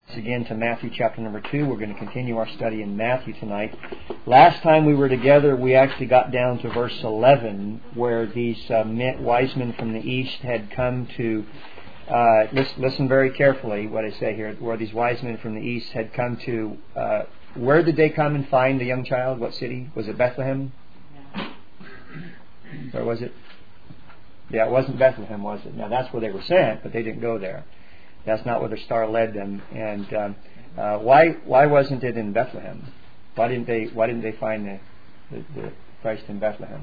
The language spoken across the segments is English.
Again to Matthew chapter number 2. We're going to continue our study in Matthew tonight. Last time we were together, we actually got down to verse 11, where these wise men from the east had come to, listen very carefully what I say here, where these wise men from the east had come to, where did they come and find the young child? What city? Was it Bethlehem? Or was it? Yeah, it wasn't Bethlehem, was it? Now that's where they were sent, but they didn't go there. That's not where the star led them. And why wasn't it in Bethlehem? Why didn't they find the Christ in Bethlehem?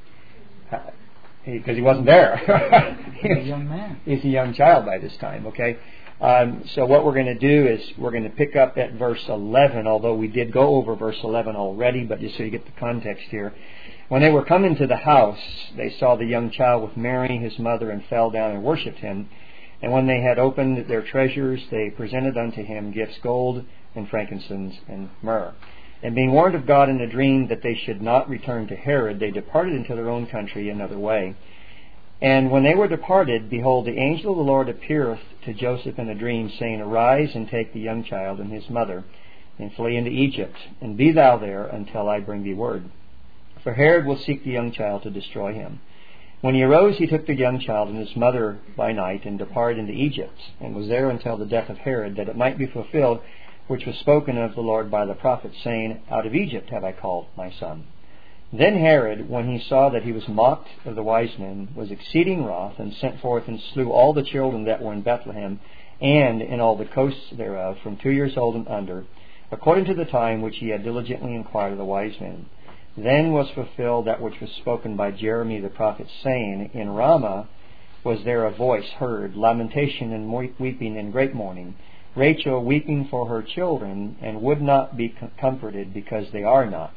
Because he wasn't there. He's a young man. He's a young child by this time. Okay. So what we're going to do is we're going to pick up at verse 11. Although we did go over verse 11 already, but just so you get the context here. When they were coming to the house, they saw the young child with Mary, his mother, and fell down and worshipped him. And when they had opened their treasures, they presented unto him gifts, gold and frankincense and myrrh. And being warned of God in a dream that they should not return to Herod, they departed into their own country another way. And when they were departed, behold, the angel of the Lord appeareth to Joseph in a dream, saying, Arise and take the young child and his mother, and flee into Egypt, and be thou there until I bring thee word. For Herod will seek the young child to destroy him. When he arose, he took the young child and his mother by night, and departed into Egypt, and was there until the death of Herod, that it might be fulfilled which was spoken of the Lord by the prophet, saying, Out of Egypt have I called my son. Then Herod, when he saw that he was mocked of the wise men, was exceeding wroth, and sent forth and slew all the children that were in Bethlehem, and in all the coasts thereof, from 2 years old and under, according to the time which he had diligently inquired of the wise men. Then was fulfilled that which was spoken by Jeremy the prophet, saying, In Ramah was there a voice heard, lamentation and weeping and great mourning, Rachel weeping for her children, and would not be comforted, because they are not.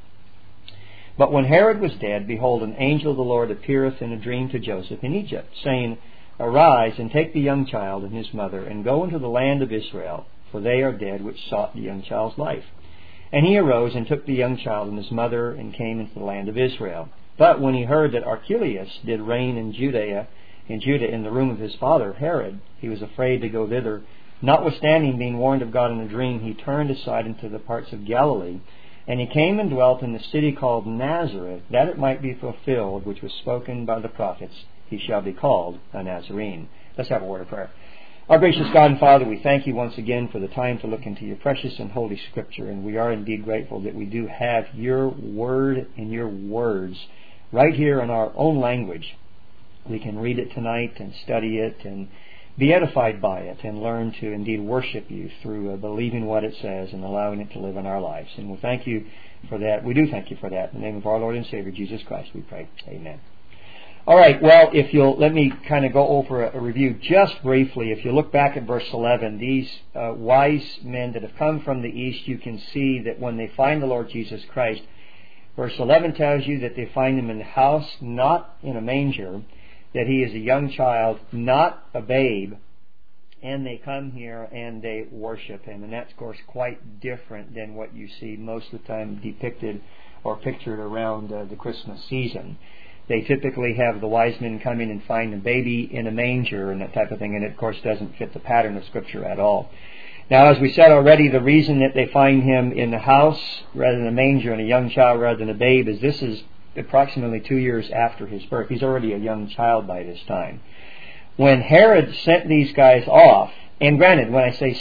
But when Herod was dead, behold, an angel of the Lord appeareth in a dream to Joseph in Egypt, saying, Arise and take the young child and his mother, and go into the land of Israel, for they are dead which sought the young child's life. And he arose and took the young child and his mother, and came into the land of Israel. But when he heard that Archelaus did reign in Judah in the room of his father Herod, he was afraid to go thither. Notwithstanding, being warned of God in a dream, he turned aside into the parts of Galilee. And he came and dwelt in the city called Nazareth, that it might be fulfilled which was spoken by the prophets, He shall be called a Nazarene. Let's have a word of prayer. Our gracious God and Father, we thank you once again for the time to look into your precious and holy Scripture, and we are indeed grateful that we do have your word and your words right here in our own language. We can read it tonight and study it and be edified by it and learn to indeed worship you through believing what it says and allowing it to live in our lives. And we thank you for that. We do thank you for that. In the name of our Lord and Savior, Jesus Christ, we pray. Amen. All right, well, if you'll let me kind of go over a review just briefly. If you look back at verse 11, these wise men that have come from the east, you can see that when they find the Lord Jesus Christ, verse 11 tells you that they find him in the house, not in a manger, that he is a young child, not a babe, and they come here and they worship him. And that's, of course, quite different than what you see most of the time depicted or pictured around the Christmas season. They typically have the wise men come in and find a baby in a manger and that type of thing, and it, of course, doesn't fit the pattern of Scripture at all. Now, as we said already, the reason that they find him in the house rather than a manger and a young child rather than a babe is this is approximately 2 years after his birth. He's already a young child by this time. When Herod sent these guys off, and granted, when I say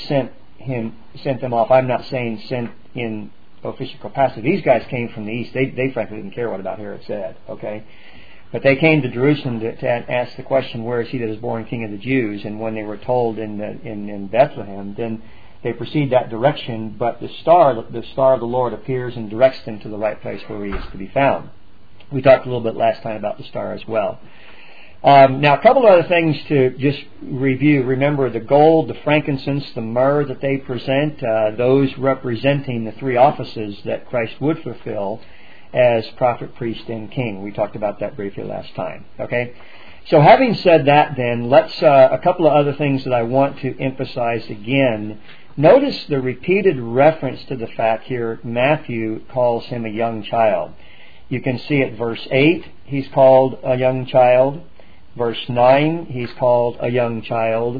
sent them off, I'm not saying sent in official capacity. These guys came from the east. They frankly didn't care what about Herod said, okay? But they came to Jerusalem to ask the question, where is he that is born King of the Jews? And when they were told in Bethlehem, then they proceed that direction. But the star of the Lord appears and directs them to the right place where he is to be found. We talked a little bit last time about the star as well. Now, a couple of other things to just review. Remember the gold, the frankincense, the myrrh that they present, those representing the three offices that Christ would fulfill as prophet, priest, and king. We talked about that briefly last time. Okay? So having said that, then, let's a couple of other things that I want to emphasize again. Notice the repeated reference to the fact here Matthew calls him a young child. You can see at verse 8, he's called a young child. Verse 9, he's called a young child.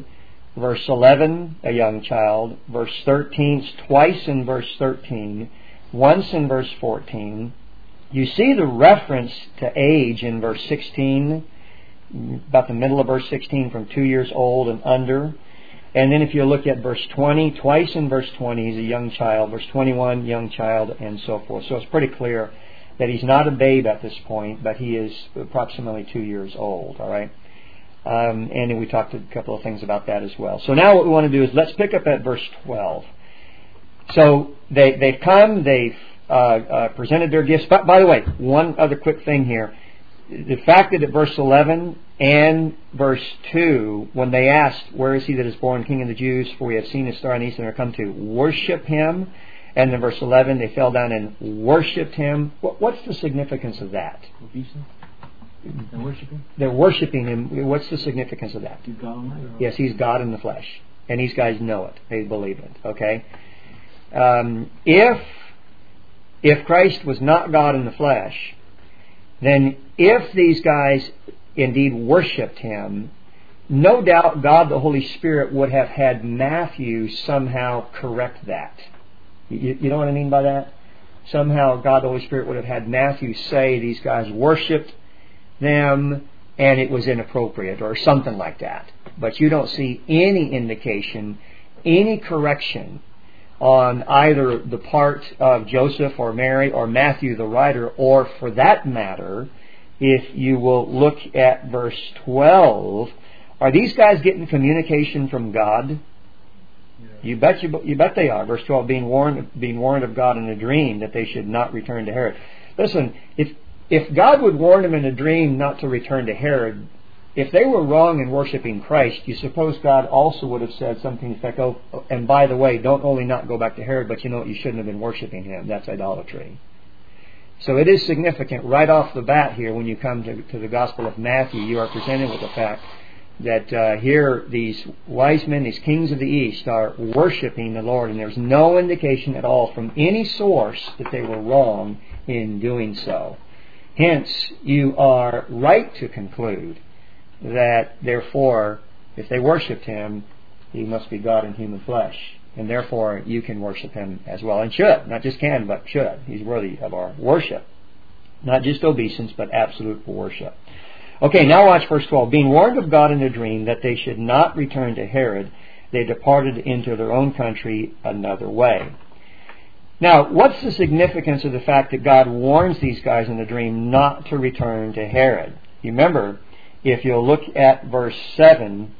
Verse 11, a young child. Verse 13, twice in verse 13. Once in verse 14. You see the reference to age in verse 16, about the middle of verse 16, from 2 years old and under. And then if you look at verse 20, twice in verse 20, he's a young child. Verse 21, young child, and so forth. So it's pretty clear that he's not a babe at this point, but he is approximately 2 years old. All right. And then we talked a couple of things about that as well. So now what we want to do is let's pick up at verse 12. So they've come, they've presented their gifts. But by the way, one other quick thing here. The fact that at verse 11 and verse 2, when they asked, where is he that is born King of the Jews? For we have seen his star in the east and are come to worship him. And in verse 11, they fell down and worshipped him. What's the significance of that? They're worshiping? They're worshiping him. What's the significance of that? He's God Almighty. Yes, he's God in the flesh. And these guys know it. They believe it. Okay? If Christ was not God in the flesh, then if these guys indeed worshipped him, no doubt God the Holy Spirit would have had Matthew somehow correct that. You know what I mean by that? Somehow God the Holy Spirit would have had Matthew say these guys worshipped them and it was inappropriate or something like that. But you don't see any indication, any correction on either the part of Joseph or Mary or Matthew the writer, or for that matter, if you will look at verse 12, are these guys getting communication from God? You bet they are. Verse 12, being warned of God in a dream that they should not return to Herod. Listen, if God would warn them in a dream not to return to Herod, if they were wrong in worshiping Christ, you suppose God also would have said something like, oh, and by the way, don't only not go back to Herod, but you know what, you shouldn't have been worshiping him. That's idolatry. So it is significant right off the bat here when you come to the Gospel of Matthew, you are presented with the fact that here these wise men, these kings of the East, are worshiping the Lord, and there's no indication at all from any source that they were wrong in doing so. Hence, you are right to conclude that, therefore, if they worshipped him, he must be God in human flesh. And therefore, you can worship him as well. And should. Not just can, but should. He's worthy of our worship. Not just obeisance, but absolute worship. Okay, now watch verse 12. Being warned of God in a dream that they should not return to Herod, they departed into their own country another way. Now, what's the significance of the fact that God warns these guys in the dream not to return to Herod? You remember, if you'll look at verse 7,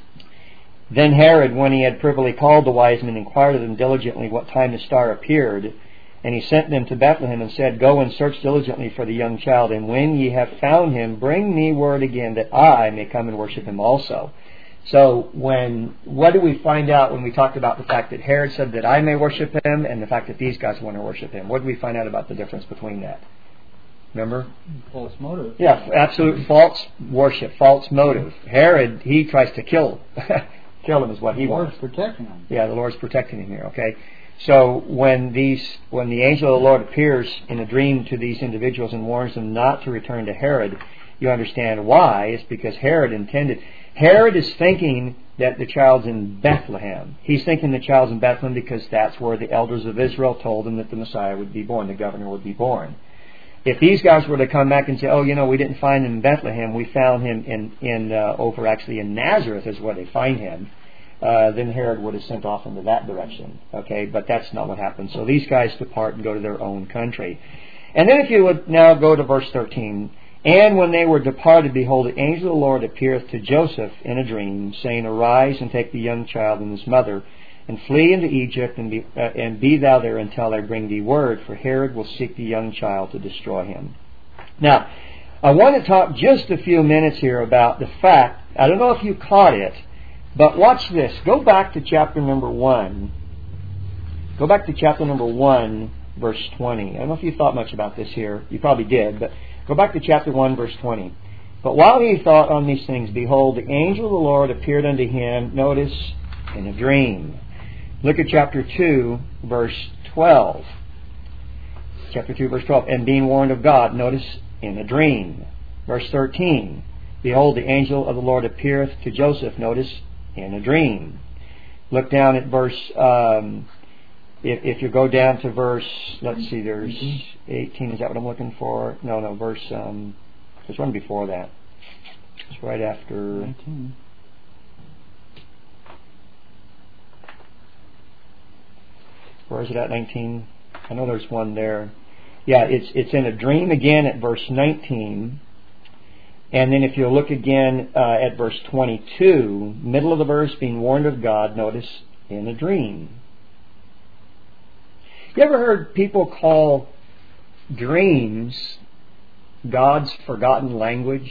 then Herod, when he had privily called the wise men, inquired of them diligently what time the star appeared. And he sent them to Bethlehem and said, go and search diligently for the young child, and when ye have found him, bring me word again that I may come and worship him also. So what do we find out when we talked about the fact that Herod said that I may worship him, and the fact that these guys want to worship him? What do we find out about the difference between that? Remember? False motive. Yeah, absolute false worship, false motive. Herod, he tries to kill him is what he wants. The Lord's protecting him. Yeah, the Lord's protecting him here, okay? So when the angel of the Lord appears in a dream to these individuals and warns them not to return to Herod, you understand why. It's because Herod is thinking that the child's in Bethlehem. He's thinking the child's in Bethlehem because that's where the elders of Israel told him that the Messiah would be born, the governor would be born. If these guys were to come back and say, oh, we didn't find him in Bethlehem, we found him in Nazareth is where they find him, then Herod would have sent off into that direction. Okay, but that's not what happened. So these guys depart and go to their own country. And then if you would now go to verse 13, and when they were departed, behold, the angel of the Lord appeareth to Joseph in a dream, saying, arise and take the young child and his mother, and flee into Egypt, and be thou there until I bring thee word, for Herod will seek the young child to destroy him. Now, I want to talk just a few minutes here about the fact, I don't know if you caught it, but watch this. Go back to chapter number 1. Go back to chapter number 1, verse 20. I don't know if you thought much about this here. You probably did, but go back to chapter 1, verse 20. But while he thought on these things, behold, the angel of the Lord appeared unto him, notice, in a dream. Look at chapter 2, verse 12. Chapter 2, verse 12. And being warned of God, notice, in a dream. Verse 13. Behold, the angel of the Lord appeareth to Joseph, notice, in a dream. Look down at verse, if you go down to verse, let's see, there's 18, is that what I'm looking for? No, verse, there's one before that. It's right after 19. Where is it at, 19? I know there's one there. Yeah, it's in a dream again at verse 19. And then if you look again at verse 22, middle of the verse, being warned of God, notice, in a dream. You ever heard people call dreams God's forgotten language?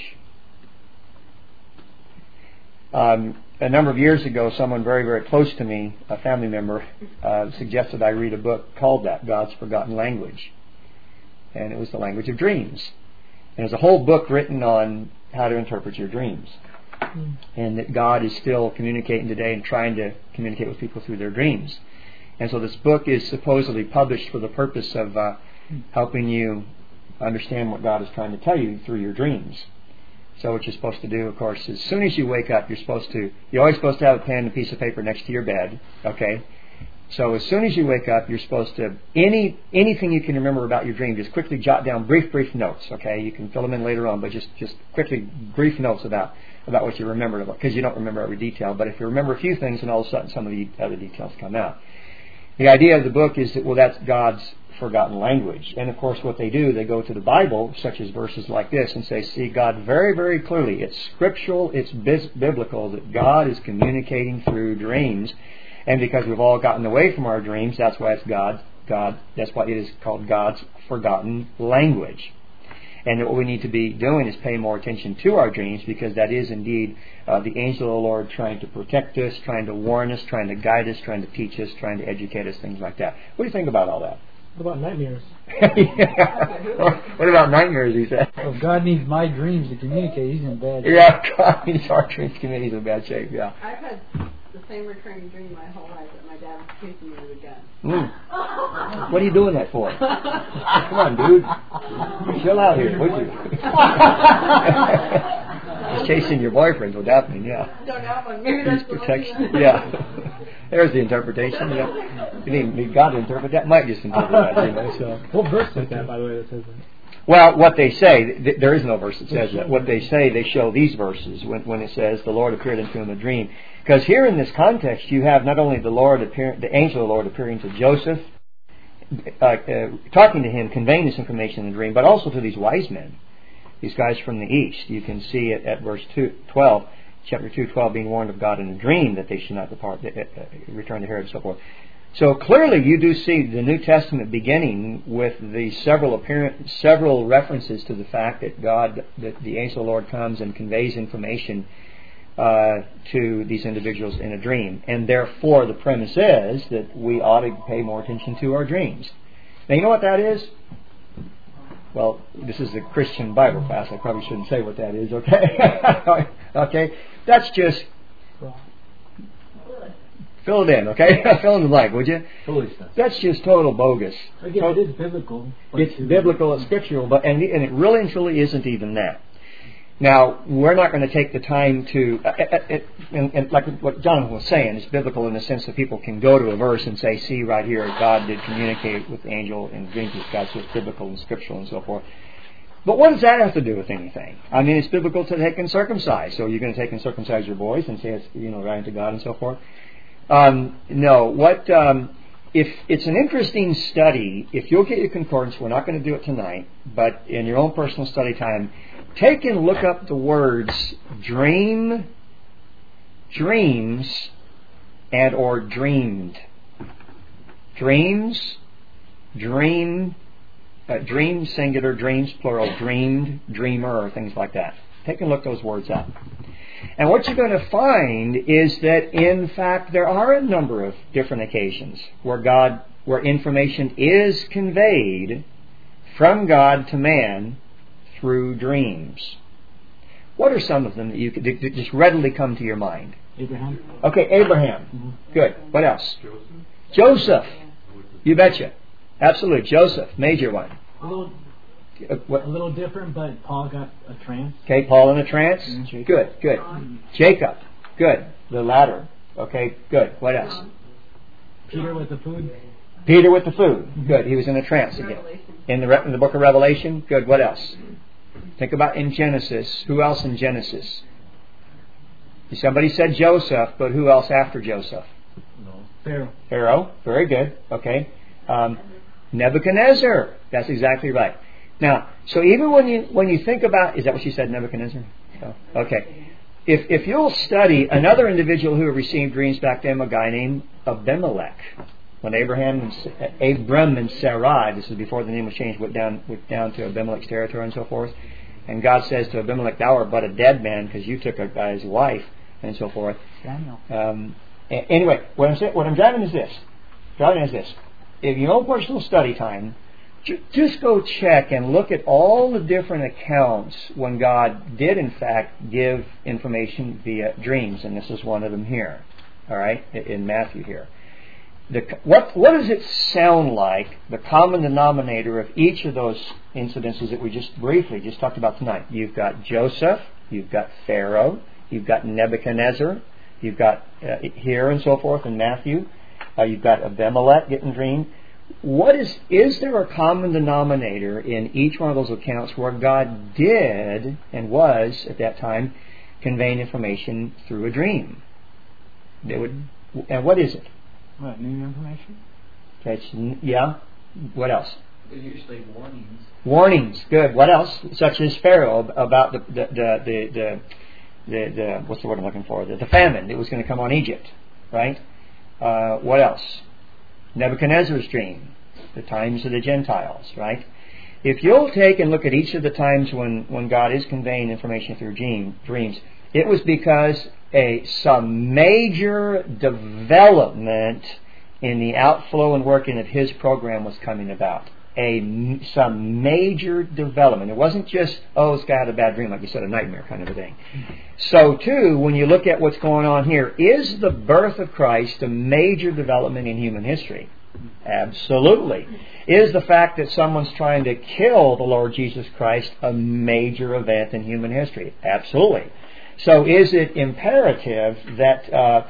A number of years ago, someone very, very close to me, a family member, suggested I read a book called that, God's Forgotten Language. And it was the language of dreams. And there's a whole book written on how to interpret your dreams. And that God is still communicating today and trying to communicate with people through their dreams. And so this book is supposedly published for the purpose of helping you understand what God is trying to tell you through your dreams. So what you're supposed to do, of course, as soon as you wake up, you're always supposed to have a pen and a piece of paper next to your bed, okay? So as soon as you wake up, you're supposed to, anything you can remember about your dream, just quickly jot down brief notes, okay? You can fill them in later on, but just quickly brief notes about what you remember, because you don't remember every detail. But if you remember a few things, then all of a sudden some of the other details come out. The idea of the book is that, well, that's God's forgotten language. And of course what they do, they go to the Bible, such as verses like this, and say, see, God very, very clearly, it's scriptural, it's biblical, that God is communicating through dreams. And because we've all gotten away from our dreams, that's why it's God, that's why it is called God's forgotten language. And what we need to be doing is pay more attention to our dreams, because that is indeed the angel of the Lord trying to protect us, trying to warn us, trying to guide us, trying to teach us, trying to educate us, things like that. What do you think about all that? What about nightmares? Yeah. What about nightmares, he said? Well, if God needs my dreams to communicate, He's in bad shape. Yeah, God needs our dreams to communicate, He's in bad shape, yeah. I've had the same recurring dream my whole life that my dad was chasing me with a gun. What are you doing that for? Come on, dude. Chill out here, would you? Just chasing your boyfriend, what's happening, yeah. Don't have one. Maybe that's the protection. Yeah. There's the interpretation. Yeah. You need God to interpret that. Might just interpret that, So. What verse is that, by the way, that says that? Well, what they say, there is no verse that says that. What they say, they show these verses when it says the Lord appeared unto him in a dream. Because here in this context, you have not only the angel of the Lord appearing to Joseph, talking to him, conveying this information in the dream, but also to these wise men, these guys from the east. You can see it at verse 12. Chapter 2:12, being warned of God in a dream that they should not depart, return to Herod, and so forth. So clearly, you do see the New Testament beginning with the several references to the fact that that the angel of the Lord comes and conveys information to these individuals in a dream, and therefore the premise is that we ought to pay more attention to our dreams. Now, you know what that is? Well, this is a Christian Bible class. I probably shouldn't say what that is, okay? Okay? That's just... Fill it in, okay? Fill in the blank, would you? Foolishness. That's just total bogus. Again, it is biblical. It's biblical, it's scriptural, and it really and truly isn't even that. Now, we're not going to take the time to, and like what Jonathan was saying, it's biblical in the sense that people can go to a verse and say, see right here, God did communicate with the angel in dreams with God, so it's biblical and scriptural and so forth. But what does that have to do with anything? I mean, it's biblical to take and circumcise. So you're going to take and circumcise your boys and say it's, right unto God and so forth? No. If it's an interesting study, if you'll get your concordance, we're not going to do it tonight, but in your own personal study time, take and look up the words dream, dreams, and or dreamed. Dreams, dream, dreams singular, dreams plural, dreamed, dreamer, or things like that. Take and look those words up. And what you're going to find is that, in fact, there are a number of different occasions where information is conveyed from God to man through dreams. What are some of them that you could just readily come to your mind? Abraham. Okay, Abraham. Mm-hmm. Good. What else? Joseph. You betcha. Absolutely. Joseph, major one. A little different, but Paul got a trance. Okay, Paul in a trance. Mm-hmm. Good. Jacob. Good. The latter. Okay, good. What else? Peter with the food. Peter with the food. Good. He was in a trance again. Revelation. In the book of Revelation. Good. What else? Think about in Genesis. Who else in Genesis? Somebody said Joseph, but who else after Joseph? Pharaoh. Pharaoh. Very good. Okay. Nebuchadnezzar. That's exactly right. Now, so even when you think about, is that what she said, Nebuchadnezzar? Oh, okay. If you'll study another individual who received dreams back then, a guy named Abimelech. When Abram and Sarai, this is before the name was changed, went down to Abimelech's territory and so forth. And God says to Abimelech, "Thou art but a dead man because you took a guy's wife," and so forth. Samuel. Anyway, what I'm driving is this. If you know personal study time, just go check and look at all the different accounts when God did in fact give information via dreams, and this is one of them here. All right, in Matthew here. What does it sound like, the common denominator of each of those incidences that we just briefly talked about tonight? You've got Joseph, you've got Pharaoh, you've got Nebuchadnezzar, you've got here and so forth in Matthew, you've got Abimelech getting dreamed. Is there a common denominator in each one of those accounts where God did and was at that time conveying information through a dream? And what is it? What, new information? Yeah. What else? They're usually warnings. Warnings. Good. What else? Such as Pharaoh about the what's the word I'm looking for? The famine that was going to come on Egypt. Right. What else? Nebuchadnezzar's dream. The times of the Gentiles. Right. If you'll take and look at each of the times when God is conveying information through dreams, it was because some major development in the outflow and working of His program was coming about. Some major development. It wasn't just, this guy had a bad dream, like you said, a nightmare kind of a thing. So too, when you look at what's going on here, is the birth of Christ a major development in human history? Absolutely. Is the fact that someone's trying to kill the Lord Jesus Christ a major event in human history? Absolutely. So is it imperative that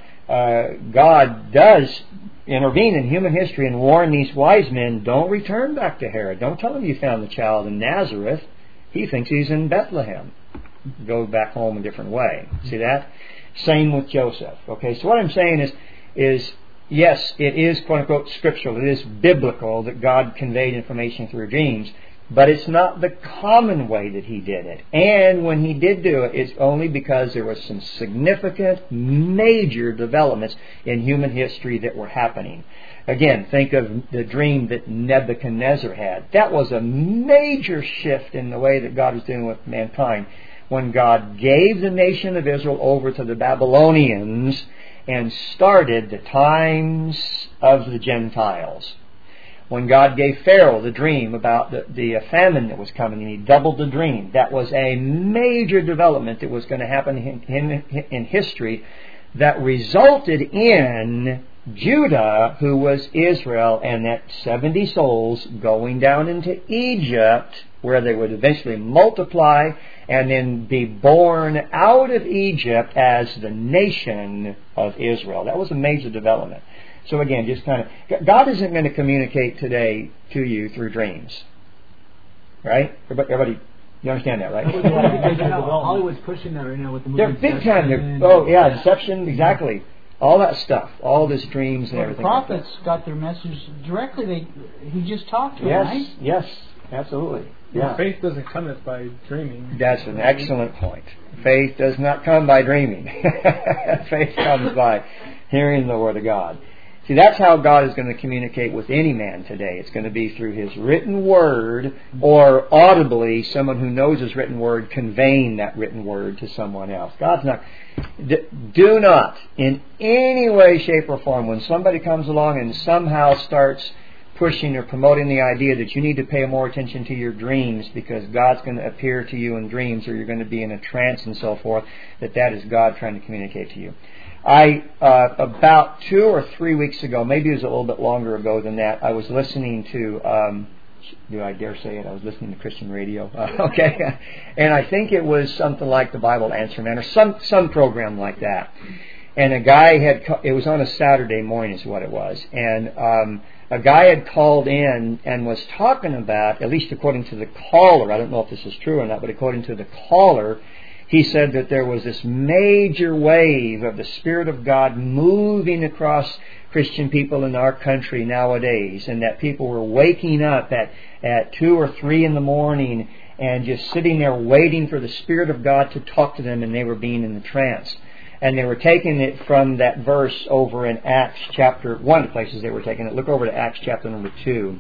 God does intervene in human history and warn these wise men, don't return back to Herod. Don't tell him you found the child in Nazareth. He thinks he's in Bethlehem. Go back home a different way. See that? Same with Joseph. Okay, so what I'm saying is yes, it is quote-unquote scriptural. It is biblical that God conveyed information through dreams. But it's not the common way that He did it. And when He did do it, it's only because there was some significant, major developments in human history that were happening. Again, think of the dream that Nebuchadnezzar had. That was a major shift in the way that God was dealing with mankind. When God gave the nation of Israel over to the Babylonians and started the times of the Gentiles. When God gave Pharaoh the dream about the famine that was coming, and he doubled the dream, that was a major development that was going to happen in history that resulted in Judah, who was Israel, and that 70 souls going down into Egypt, where they would eventually multiply and then be born out of Egypt as the nation of Israel. That was a major development. So again, just kind of, God isn't going to communicate today to you through dreams. Right? Everybody, you understand that, right? Hollywood's pushing that right now with the movie. They're big time. Deception, exactly. All that stuff. All this dreams and everything. The prophets got their message directly. He just talked to them, right? Yes, absolutely. Yeah. Faith doesn't come by dreaming. That's an excellent point. Faith does not come by dreaming. Faith comes by hearing the Word of God. See, that's how God is going to communicate with any man today. It's going to be through His written Word, or audibly, someone who knows His written Word conveying that written Word to someone else. God's not... Do not, in any way, shape, or form, when somebody comes along and somehow starts pushing or promoting the idea that you need to pay more attention to your dreams because God's going to appear to you in dreams, or you're going to be in a trance and so forth, that is God trying to communicate to you. About 2 or 3 weeks ago, maybe it was a little bit longer ago than that, I was listening to Do I dare say it? I was listening to Christian radio. Okay. And I think it was something like the Bible Answer Man or some program like that. And a guy it was on a Saturday morning is what it was. And a guy had called in and was talking about, at least according to the caller, I don't know if this is true or not, but according to the caller, he said that there was this major wave of the Spirit of God moving across Christian people in our country nowadays, and that people were waking up at 2 or 3 in the morning and just sitting there waiting for the Spirit of God to talk to them, and they were being in the trance. And they were taking it from that verse over in Acts chapter, one of the places they were taking it. Look over to Acts chapter number 2.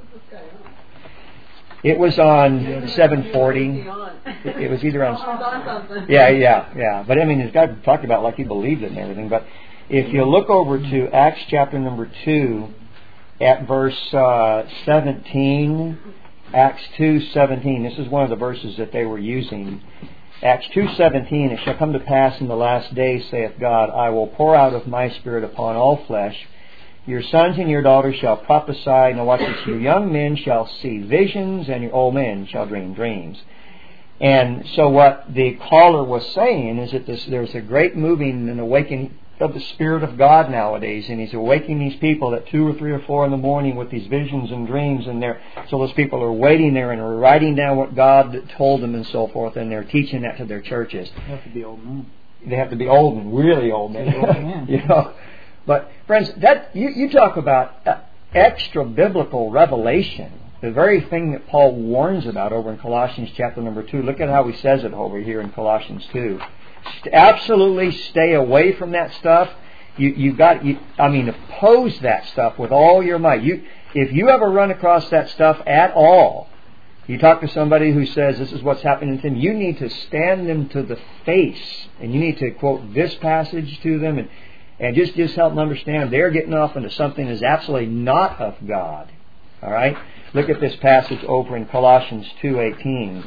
It was on 740. It was either on... Yeah. But I mean, this guy talked about like he believed it and everything. But if you look over to Acts chapter number 2 at verse 17, Acts 2:17, this is one of the verses that they were using. Acts 2:17, it shall come to pass in the last days, saith God, I will pour out of my Spirit upon all flesh. Your sons and your daughters shall prophesy. Now watch this. Your young men shall see visions, and your old men shall dream dreams. And so what the caller was saying is that there's a great moving and awakening of the Spirit of God nowadays, and He's awakening these people at 2 or 3 or 4 in the morning with these visions and dreams, and so those people are waiting there and are writing down what God told them and so forth, and they're teaching that to their churches. They have to be old men. They have to be old men, really old men. You know. But friends, that you talk about extra biblical revelation, the very thing that Paul warns about over in Colossians chapter number 2. Look at how he says it over here in Colossians 2. Absolutely stay away from that stuff. Oppose that stuff with all your might. If you ever run across that stuff at all, you talk to somebody who says this is what's happening to them, you need to stand them to the face, and you need to quote this passage to them, and just help them understand they're getting off into something that's absolutely not of God. All right? Look at this passage over in Colossians 2:18.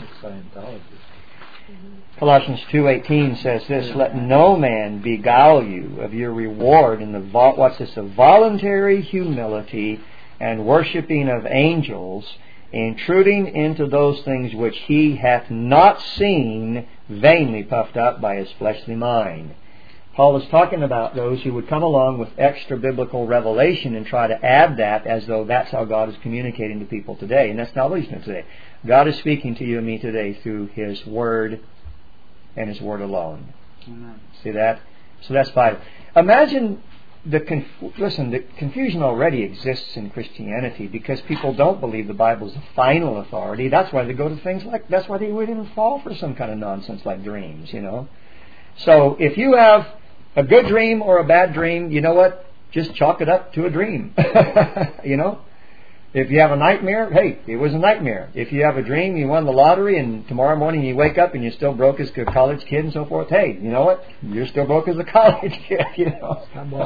Colossians 2:18 says this, let no man beguile you of your reward in the voluntary humility and worshipping of angels, intruding into those things which he hath not seen, vainly puffed up by his fleshly mind. Paul is talking about those who would come along with extra biblical revelation and try to add that as though that's how God is communicating to people today. And that's not what He's doing today. God is speaking to you and me today through His Word and His Word alone. Amen. See that? So that's Bible. Imagine the confusion already exists in Christianity because people don't believe the Bible is the final authority. That's why they go to things like, that's why they would even fall for some kind of nonsense like dreams, you know. So if you have a good dream or a bad dream, you know what? Just chalk it up to a dream. You know? If you have a nightmare, hey, it was a nightmare. If you have a dream, you won the lottery, and tomorrow morning you wake up and you're still broke as a college kid and so forth, hey, you know what? You're still broke as a college kid, you know?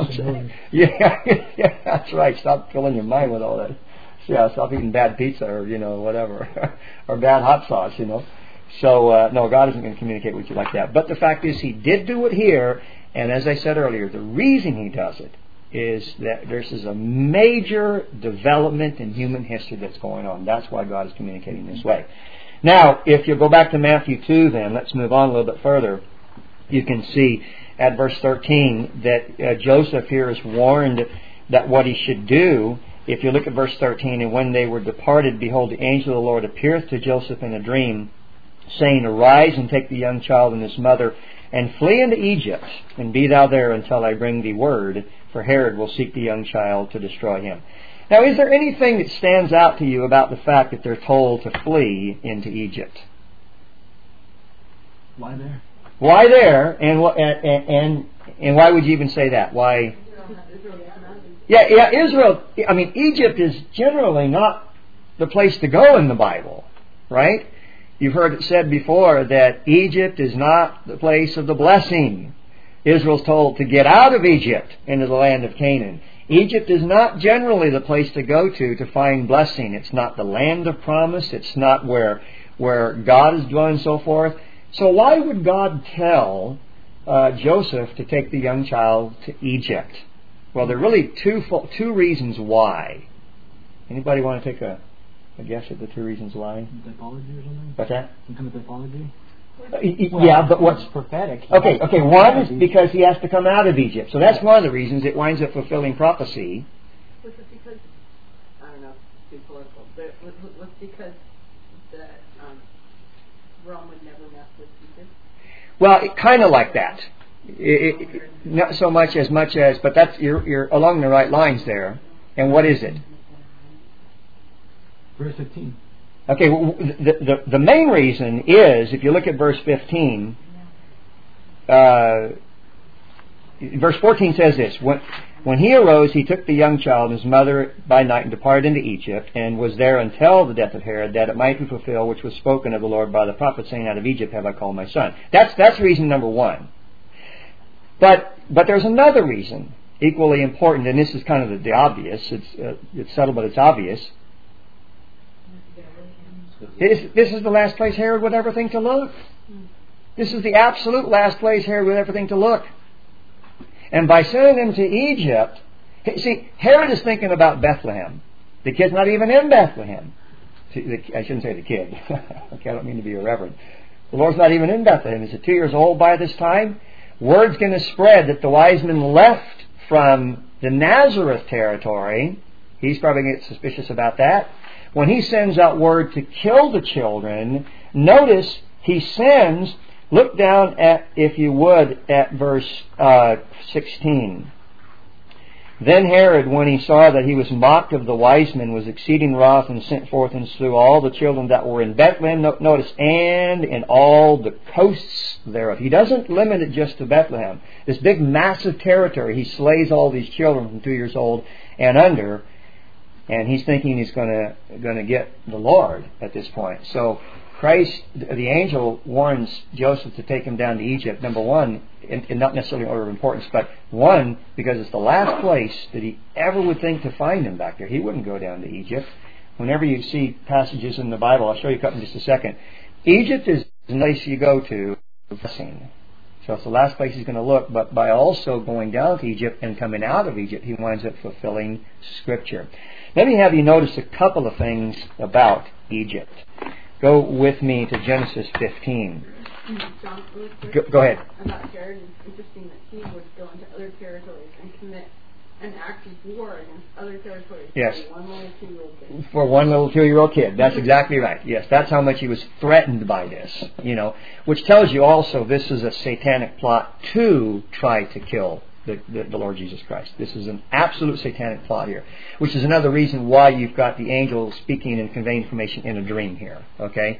Yeah, that's right. Stop filling your mind with all that. Yeah, stop eating bad pizza or, you know, whatever. Or bad hot sauce, you know? So, no, God isn't going to communicate with you like that. But the fact is, He did do it here, and as I said earlier, the reason He does it is that this is a major development in human history that's going on. That's why God is communicating this way. Now, if you go back to Matthew 2 then, let's move on a little bit further. You can see at verse 13 that Joseph here is warned that what he should do. If you look at verse 13, and when they were departed, behold, the angel of the Lord appeareth to Joseph in a dream, saying, arise and take the young child and his mother, and flee into Egypt, and be thou there until I bring thee word, for Herod will seek the young child to destroy him. Now, is there anything that stands out to you about the fact that they're told to flee into Egypt? Why there? Why there? And why would you even say that? Why? Yeah, Israel. I mean, Egypt is generally not the place to go in the Bible, right? You've heard it said before that Egypt is not the place of the blessing. Israel's told to get out of Egypt into the land of Canaan. Egypt is not generally the place to go to find blessing. It's not the land of promise. It's not where God is dwelling and so forth. So why would God tell Joseph to take the young child to Egypt? Well, there are really two reasons why. Anybody want to take a I guess are the two reasons why. Typology or something? What's that? Some kind of typology? Yeah, but what's... It's prophetic. Okay, one is because he has to come out of Egypt. So that's one of the reasons it winds up fulfilling prophecy. Was it because, I don't know, it's too political, but was it because that Rome would never mess with Egypt? Well, kind of like that. Not so much as, but that's you're along the right lines there. And what is it? Verse 15. Okay, well, the main reason is, if you look at verse 15, verse 14 says this, when he arose, he took the young child and his mother by night and departed into Egypt, and was there until the death of Herod, that it might be fulfilled which was spoken of the Lord by the prophet, saying, out of Egypt have I called my son. That's reason number one. But there's another reason, equally important, and this is kind of the obvious. It's subtle, but it's obvious. This is the last place Herod would ever think to look. This is the absolute last place Herod would ever think to look. And by sending him to Egypt, see, Herod is thinking about Bethlehem. The kid's not even in Bethlehem. I shouldn't say the kid. Okay, I don't mean to be irreverent. The Lord's not even in Bethlehem. He's 2 years old by this time. Word's going to spread that the wise men left from the Nazareth territory. He's probably going to get suspicious about that. When he sends out word to kill the children, notice he sends, look down at, if you would, at verse 16. Then Herod, when he saw that he was mocked of the wise men, was exceeding wroth, and sent forth and slew all the children that were in Bethlehem, notice, and in all the coasts thereof. He doesn't limit it just to Bethlehem. This big massive territory, he slays all these children from 2 years old and under, and he's thinking he's going to get the Lord at this point. So Christ, the angel, warns Joseph to take him down to Egypt. Number one, in not necessarily in order of importance, but one, because it's the last place that he ever would think to find him back there. He wouldn't go down to Egypt. Whenever you see passages in the Bible, I'll show you a couple in just a second. Egypt is the place you go to for blessing. So it's the last place he's going to look, but by also going down to Egypt and coming out of Egypt, he winds up fulfilling Scripture. Let me have you notice a couple of things about Egypt. Go with me to Genesis 15. John, Go ahead. About Herod, it's interesting that he would go into other territories and commit an active war against other territories. Yes. For one little 2-year-old kid. For one little 2-year-old kid. That's exactly right. Yes, that's how much he was threatened by this. Which tells you also this is a satanic plot to try to kill the Lord Jesus Christ. This is an absolute satanic plot here, which is another reason why you've got the angel speaking and conveying information in a dream here. Okay.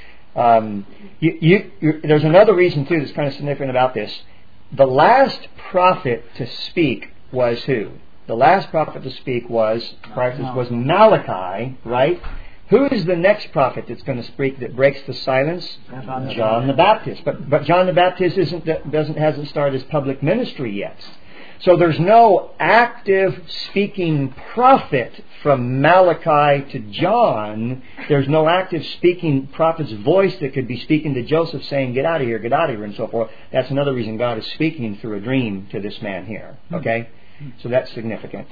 There's another reason too that's kind of significant about this. The last prophet to speak was who? The last prophet to speak was Malachi, right? Who is the next prophet that's going to speak that breaks the silence? John the Baptist. But John the Baptist hasn't started his public ministry yet. So there's no active speaking prophet from Malachi to John. There's no active speaking prophet's voice that could be speaking to Joseph saying, get out of here, and so forth. That's another reason God is speaking through a dream to this man here. Okay? So that's significant.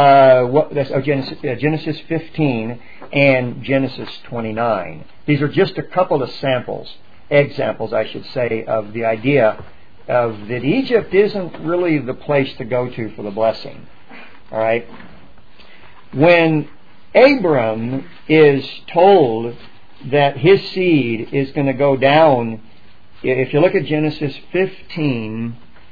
Genesis 15 and Genesis 29. These are just a couple of examples, I should say, of the idea of that Egypt isn't really the place to go to for the blessing. All right? When Abram is told that his seed is going to go down, if you look at Genesis 15,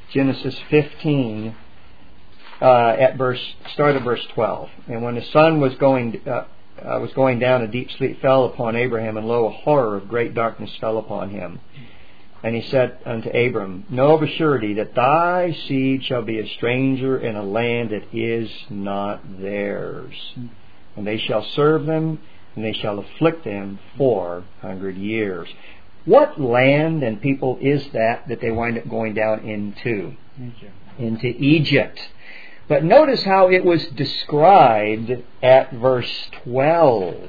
start at verse 12. And when the sun was going down, a deep sleep fell upon Abraham, and lo, a horror of great darkness fell upon him. And he said unto Abram, know of a surety that thy seed shall be a stranger in a land that is not theirs. And they shall serve them, and they shall afflict them 400 years. What land and people is that they wind up going down into? Into Egypt. But notice how it was described at verse 12.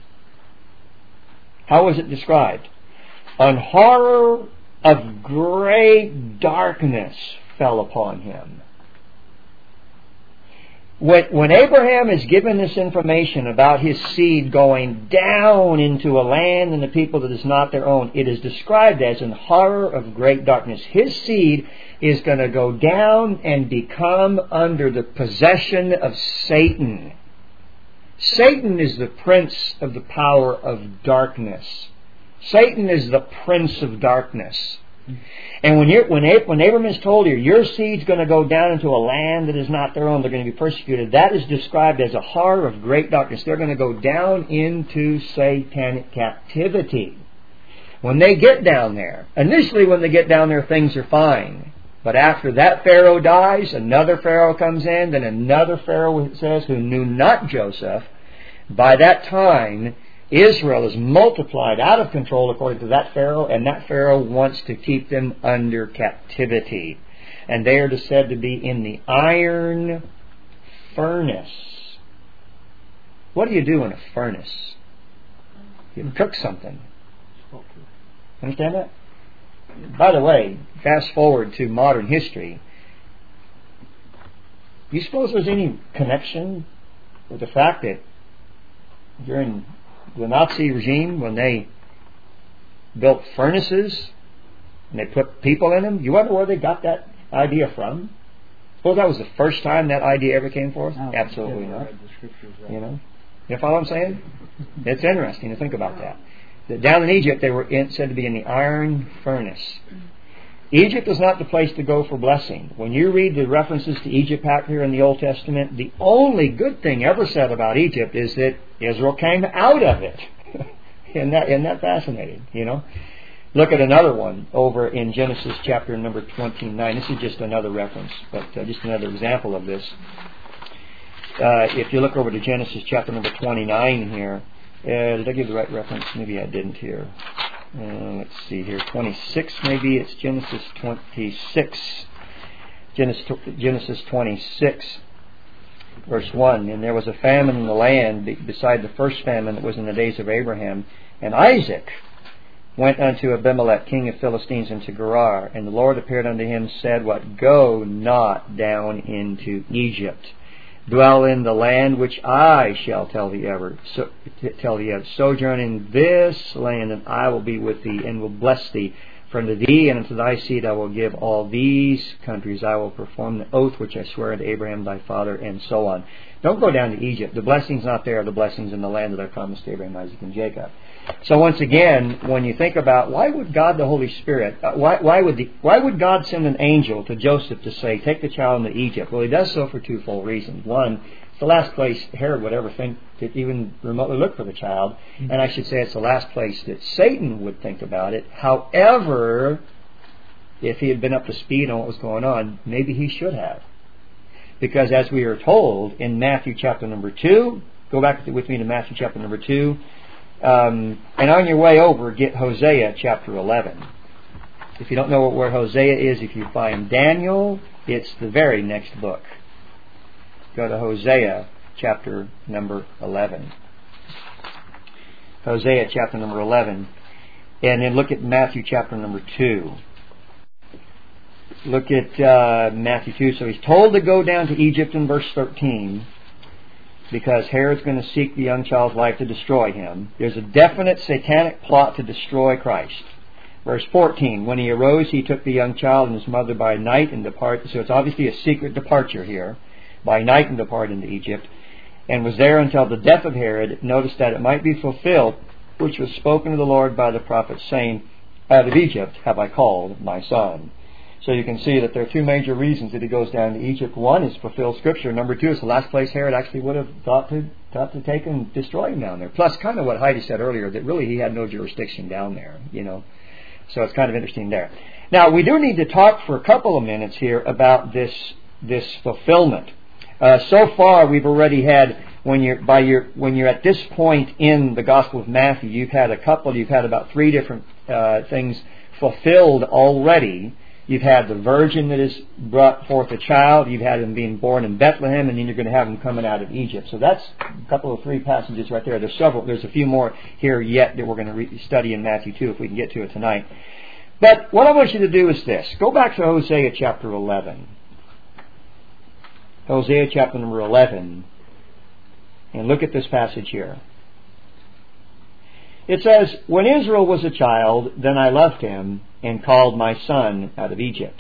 How was it described? An horror of great darkness fell upon him. When Abraham is given this information about his seed going down into a land and the people that is not their own, it is described as an horror of great darkness. His seed is going to go down and become under the possession of Satan. Satan is the prince of the power of darkness. Satan is the prince of darkness. And when Abram is told here, your seed's going to go down into a land that is not their own, they're going to be persecuted, that is described as a horror of great darkness. They're going to go down into satanic captivity. When they get down there, initially when they get down there, things are fine. But after that Pharaoh dies, another Pharaoh comes in, then another Pharaoh, it says, who knew not Joseph. By that time, Israel is multiplied out of control according to that Pharaoh, and that Pharaoh wants to keep them under captivity. And they are said to be in the iron furnace. What do you do in a furnace? You cook something. Understand that? By the way, fast forward to modern history. Do you suppose there's any connection with the fact that during the Nazi regime, when they built furnaces and they put people in them, you wonder where they got that idea from? Suppose that was the first time that idea ever came forth? Absolutely not. You know? You follow what I'm saying? It's interesting to think about that. Down in Egypt, they were said to be in the iron furnace. Egypt is not the place to go for blessing. When you read the references to Egypt out here in the Old Testament, the only good thing ever said about Egypt is that Israel came out of it. Isn't that fascinating? You know? Look at another one over in Genesis chapter number 29. This is just another reference, but just another example of this. If you look over to Genesis chapter number 29 here, did I give the right reference? Maybe I didn't here. Let's see here. 26 maybe. It's Genesis 26. Genesis 26 verse 1. And there was a famine in the land beside the first famine that was in the days of Abraham. And Isaac went unto Abimelech king of Philistines into Gerar. And the Lord appeared unto him, said, what? Go not down into Egypt. Dwell in the land which I shall tell thee ever. Sojourn in this land, and I will be with thee, and will bless thee. For unto thee and unto thy seed I will give all these countries. I will perform the oath which I swear unto Abraham thy father, and so on. Don't go down to Egypt. The blessing's not there. The blessing's in the land that I promised Abraham, Isaac, and Jacob. So once again, when you think about why would God the Holy Spirit, why would God send an angel to Joseph to say, take the child into Egypt? Well, He does so for twofold reasons. One, it's the last place Herod would ever think to even remotely look for the child. And I should say it's the last place that Satan would think about it. However, if he had been up to speed on what was going on, maybe he should have. Because as we are told in Matthew chapter number 2, go back with me to Matthew chapter number 2, and on your way over, get Hosea chapter 11. If you don't know where Hosea is, if you find Daniel, it's the very next book. Go to Hosea chapter number 11. Hosea chapter number 11. And then look at Matthew chapter number 2. Look at Matthew 2. So he's told to go down to Egypt in verse 13. Because Herod's going to seek the young child's life to destroy him. There's a definite satanic plot to destroy Christ. Verse 14, when he arose, he took the young child and his mother by night and departed. So it's obviously a secret departure here. By night and departed into Egypt. And was there until the death of Herod. Notice that it might be fulfilled, which was spoken of the Lord by the prophet, saying, out of Egypt have I called my son. So you can see that there are two major reasons that he goes down to Egypt. One is fulfill Scripture. Number two is the last place Herod actually would have thought to take and destroy him down there. Plus, kind of what Heidi said earlier, that really he had no jurisdiction down there, you know. So it's kind of interesting there. Now, we do need to talk for a couple of minutes here about this fulfillment. So far, we've already had, when you're at this point in the Gospel of Matthew, you've had about three different things fulfilled already. You've had the virgin that has brought forth a child. You've had him being born in Bethlehem, and then you're going to have him coming out of Egypt. So that's a couple of three passages right there. There's a few more here yet that we're going to study in Matthew 2 if we can get to it tonight. But what I want you to do is this. Go back to Hosea chapter 11. Hosea chapter number 11, and look at this passage here. It says, "When Israel was a child, then I loved him and called my son out of Egypt."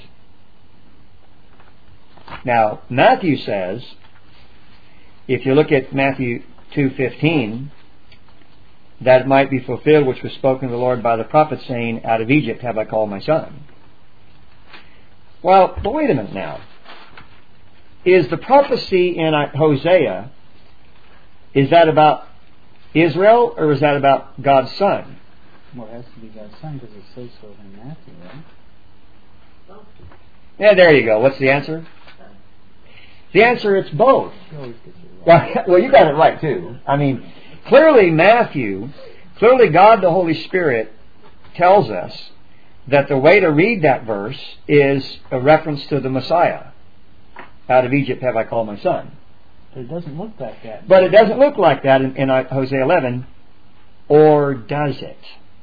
Now, Matthew says, if you look at Matthew 2:15, that it might be fulfilled which was spoken of the Lord by the prophet, saying, "Out of Egypt have I called my son." Well, but wait a minute now. Is the prophecy in Hosea, is that about Israel, or is that about God's son? Well, it has to be God's son because it says so in Matthew, right? Yeah, there you go. What's the answer? The answer, it's both. He always gets it right. Well, you got it right too. I mean, clearly God the Holy Spirit tells us that the way to read that verse is a reference to the Messiah. Out of Egypt have I called my son. But it doesn't look like that. But it doesn't look like that in Hosea 11, or does it?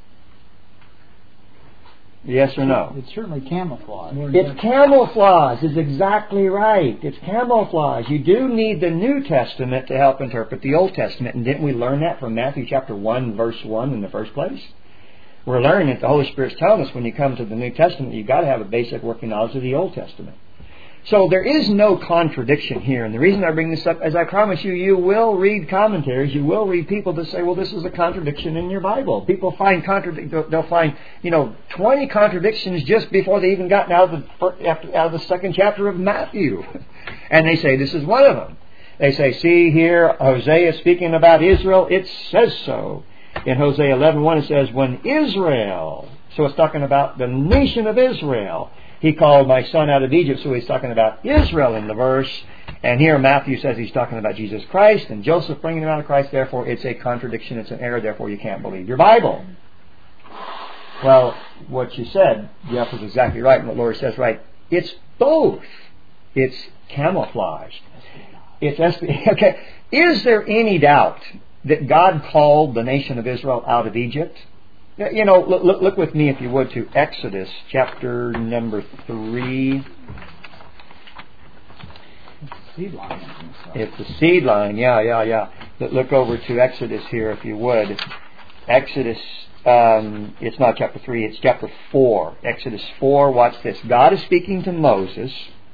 Yes or no? It's certainly camouflage. It's camouflage. Is exactly right. It's camouflage. You do need the New Testament to help interpret the Old Testament. And didn't we learn that from Matthew chapter 1, verse 1 in the first place? We're learning that the Holy Spirit's telling us when you come to the New Testament, you've got to have a basic working knowledge of the Old Testament. So there is no contradiction here. And the reason I bring this up, as I promise you, you will read commentaries, you will read people that say, well, this is a contradiction in your Bible. People find they'll find 20 contradictions just before they even gotten out of the second chapter of Matthew. And they say this is one of them. They say, see here, Hosea speaking about Israel, it says so. In Hosea 11:1 it says, when Israel, so it's talking about the nation of Israel, he called my son out of Egypt, so he's talking about Israel in the verse. And here Matthew says he's talking about Jesus Christ and Joseph bringing him out of Christ. Therefore, it's a contradiction, it's an error, therefore you can't believe your Bible. Well, what you said, Jeff, was exactly right, and what Lori says right. It's both. It's camouflaged. Okay. Is there any doubt that God called the nation of Israel out of Egypt? Look with me, if you would, to Exodus chapter number 3. Seed line. It's the seed line, yeah. Look over to Exodus here, if you would. Exodus, it's not chapter 3, it's chapter 4. Exodus 4, watch this. God is speaking to Moses.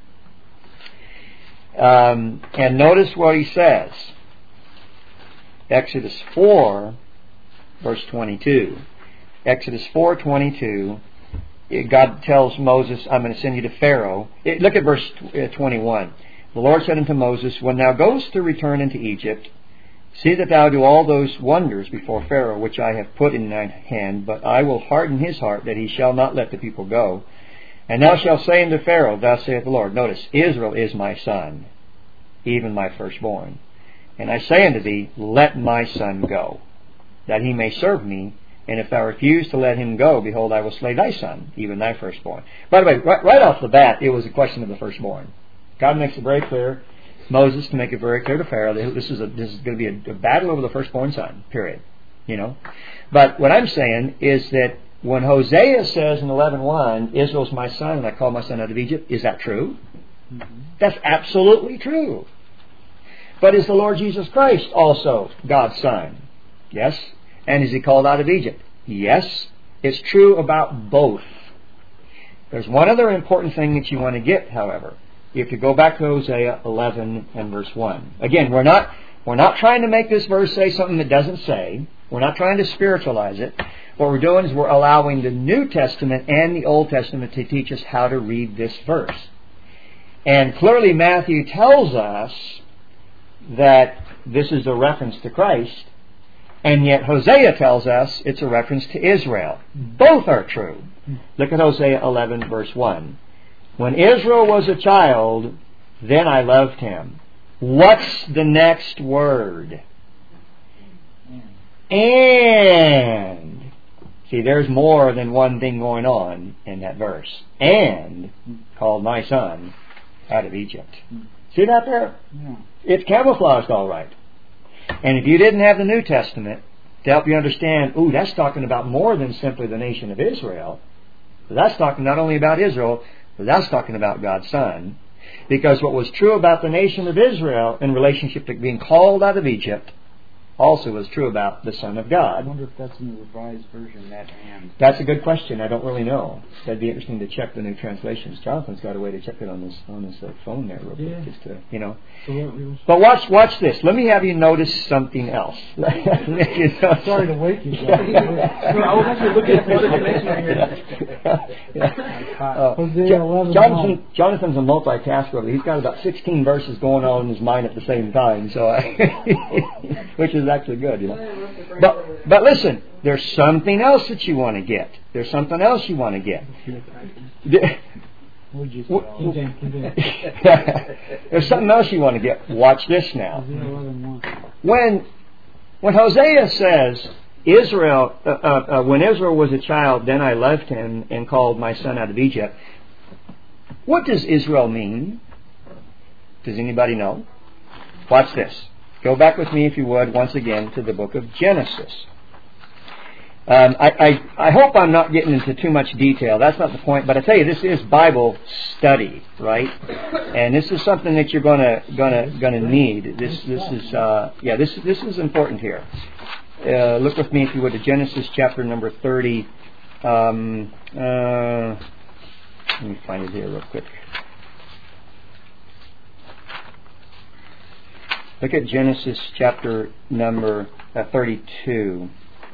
And notice what he says. Exodus 4, verse 22. Exodus 4:22, God tells Moses, I'm going to send you to Pharaoh. Look at verse 21. The Lord said unto Moses, when thou goest to return into Egypt, see that thou do all those wonders before Pharaoh, which I have put in thine hand, but I will harden his heart, that he shall not let the people go. And thou shalt say unto Pharaoh, thus saith the Lord, notice, Israel is my son, even my firstborn. And I say unto thee, let my son go, that he may serve me. And if thou refuse to let him go, behold, I will slay thy son, even thy firstborn. By the way, right off the bat, it was a question of the firstborn. God makes it very clear, Moses to make it very clear to Pharaoh, this is going to be a battle over the firstborn son, period. But what I'm saying is that when Hosea says in 11:1, Israel's my son, and I call my son out of Egypt, is that true? Mm-hmm. That's absolutely true. But is the Lord Jesus Christ also God's son? Yes. And is he called out of Egypt? Yes. It's true about both. There's one other important thing that you want to get, however. If you go back to Hosea 11 and verse 1. Again, we're not trying to make this verse say something it doesn't say. We're not trying to spiritualize it. What we're doing is we're allowing the New Testament and the Old Testament to teach us how to read this verse. And clearly Matthew tells us that this is a reference to Christ. And yet Hosea tells us it's a reference to Israel. Both are true. Look at Hosea 11 verse 1. When Israel was a child, then I loved him. What's the next word? And. See, there's more than one thing going on in that verse. And called my son out of Egypt. See that there? Yeah. It's camouflaged all right. And if you didn't have the New Testament to help you understand, that's talking about more than simply the nation of Israel. That's talking not only about Israel, but that's talking about God's Son. Because what was true about the nation of Israel in relationship to being called out of Egypt also was true about the Son of I God. wonder if that's in the Revised Version, that and. That's a good question. I don't really know. That'd be interesting to check the new translations. Jonathan's got a way to check it on his phone there real quick, Yeah. just to, you know. So what we was... But watch this. Let me have you notice something else. Sorry to wake you, No, I was actually looking at another dimension here. Hosea 11:1. Jonathan's a multitasker. He's got about 16 verses going on in his mind at the same time, so which is actually good, you know. But listen, there's something else that you want to get. There's something else you want to get. Would you say? King James. There's something else you want to get. Watch this now. Hosea 11:1. When Hosea says, Israel, when Israel was a child, then I loved him and called my son out of Egypt. What does Israel mean? Does anybody know? Watch this. Go back with me, if you would, once again to the book of Genesis. I hope I'm not getting into too much detail. That's not the point. But I tell you, this is Bible study, right? And this is something that you're gonna need. This is important here. Look with me, if you would, to Genesis chapter number 30. Let me find it here real quick. Look at Genesis chapter number 32.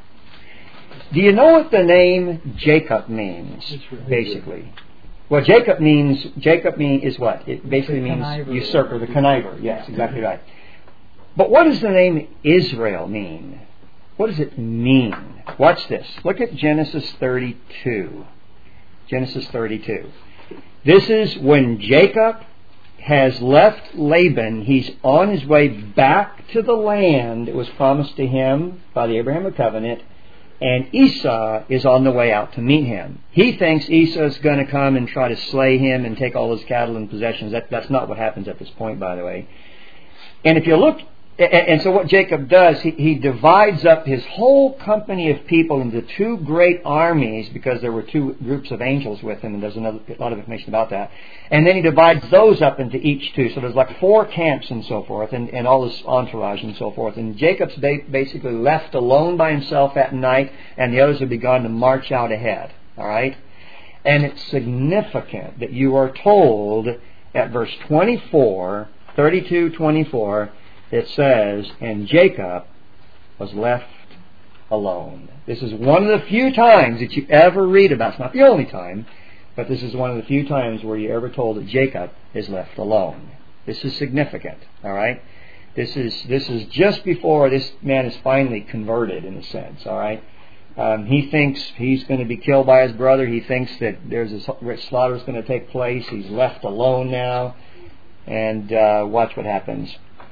Do you know what the name Jacob means, basically? Well, Jacob is what? It basically means usurper, the conniver. Yes, exactly right. But what does the name Israel mean? What does it mean? Watch this. Look at Genesis 32. Genesis 32. This is when Jacob has left Laban. He's on his way back to the land that was promised to him by the Abrahamic covenant, and Esau is on the way out to meet him. He thinks Esau is going to come and try to slay him and take all his cattle and possessions. That's not what happens at this point, by the way. And if you look, and so what Jacob does, he divides up his whole company of people into two great armies, because there were two groups of angels with him, and there's a lot of information about that. And then he divides those up into each two. So there's like 4 camps and so forth, and all this entourage and so forth. And Jacob's basically left alone by himself at night, and the others have begun to march out ahead. All right? And it's significant that you are told at verse 24, 32:24, it says, and Jacob was left alone. This is one of the few times that you ever read about. It's not the only time, but this is one of the few times where you're ever told that Jacob is left alone. This is significant. All right? This is just before this man is finally converted, in a sense. All right? He thinks he's going to be killed by his brother. He thinks that there's a slaughter is going to take place. He's left alone now. And watch what happens.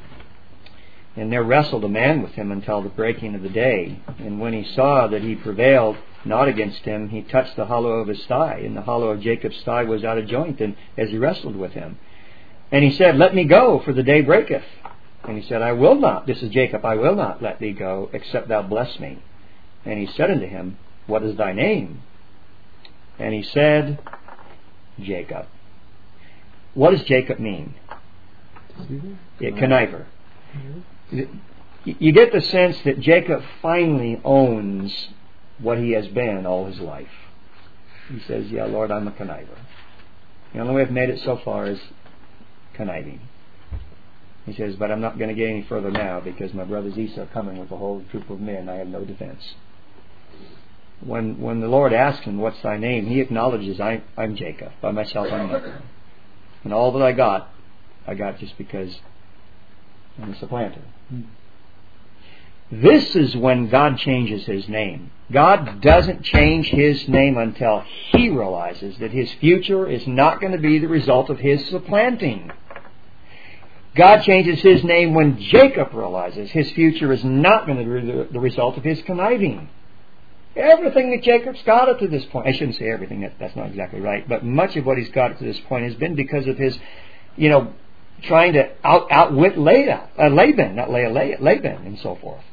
And there wrestled a man with him until the breaking of the day. And when he saw that he prevailed not against him, he touched the hollow of his thigh. And the hollow of Jacob's thigh was out of joint, and as he wrestled with him. And he said, let me go, for the day breaketh. And he said, I will not. This is Jacob. I will not let thee go, except thou bless me. And he said unto him, what is thy name? And he said, Jacob. What does Jacob mean? Conniver. You get the sense that Jacob finally owns what he has been all his life. He says, yeah, Lord, I'm a conniver. The only way I've made it so far is conniving. He says, but I'm not going to get any further now, because my brother's Esau coming with a whole troop of men. I have no defense. When the Lord asks him, what's thy name? He acknowledges, I'm Jacob. By myself, I'm nothing. And all that I got just because I'm a supplanter. This is when God changes His name. God doesn't change His name until He realizes that His future is not going to be the result of His supplanting. God changes His name when Jacob realizes his future is not going to be the result of his conniving. Everything that Jacob's got up to this point, I shouldn't say everything, that's not exactly right, but much of what he's got up to this point has been because of his, trying to outwit Laban, and so forth.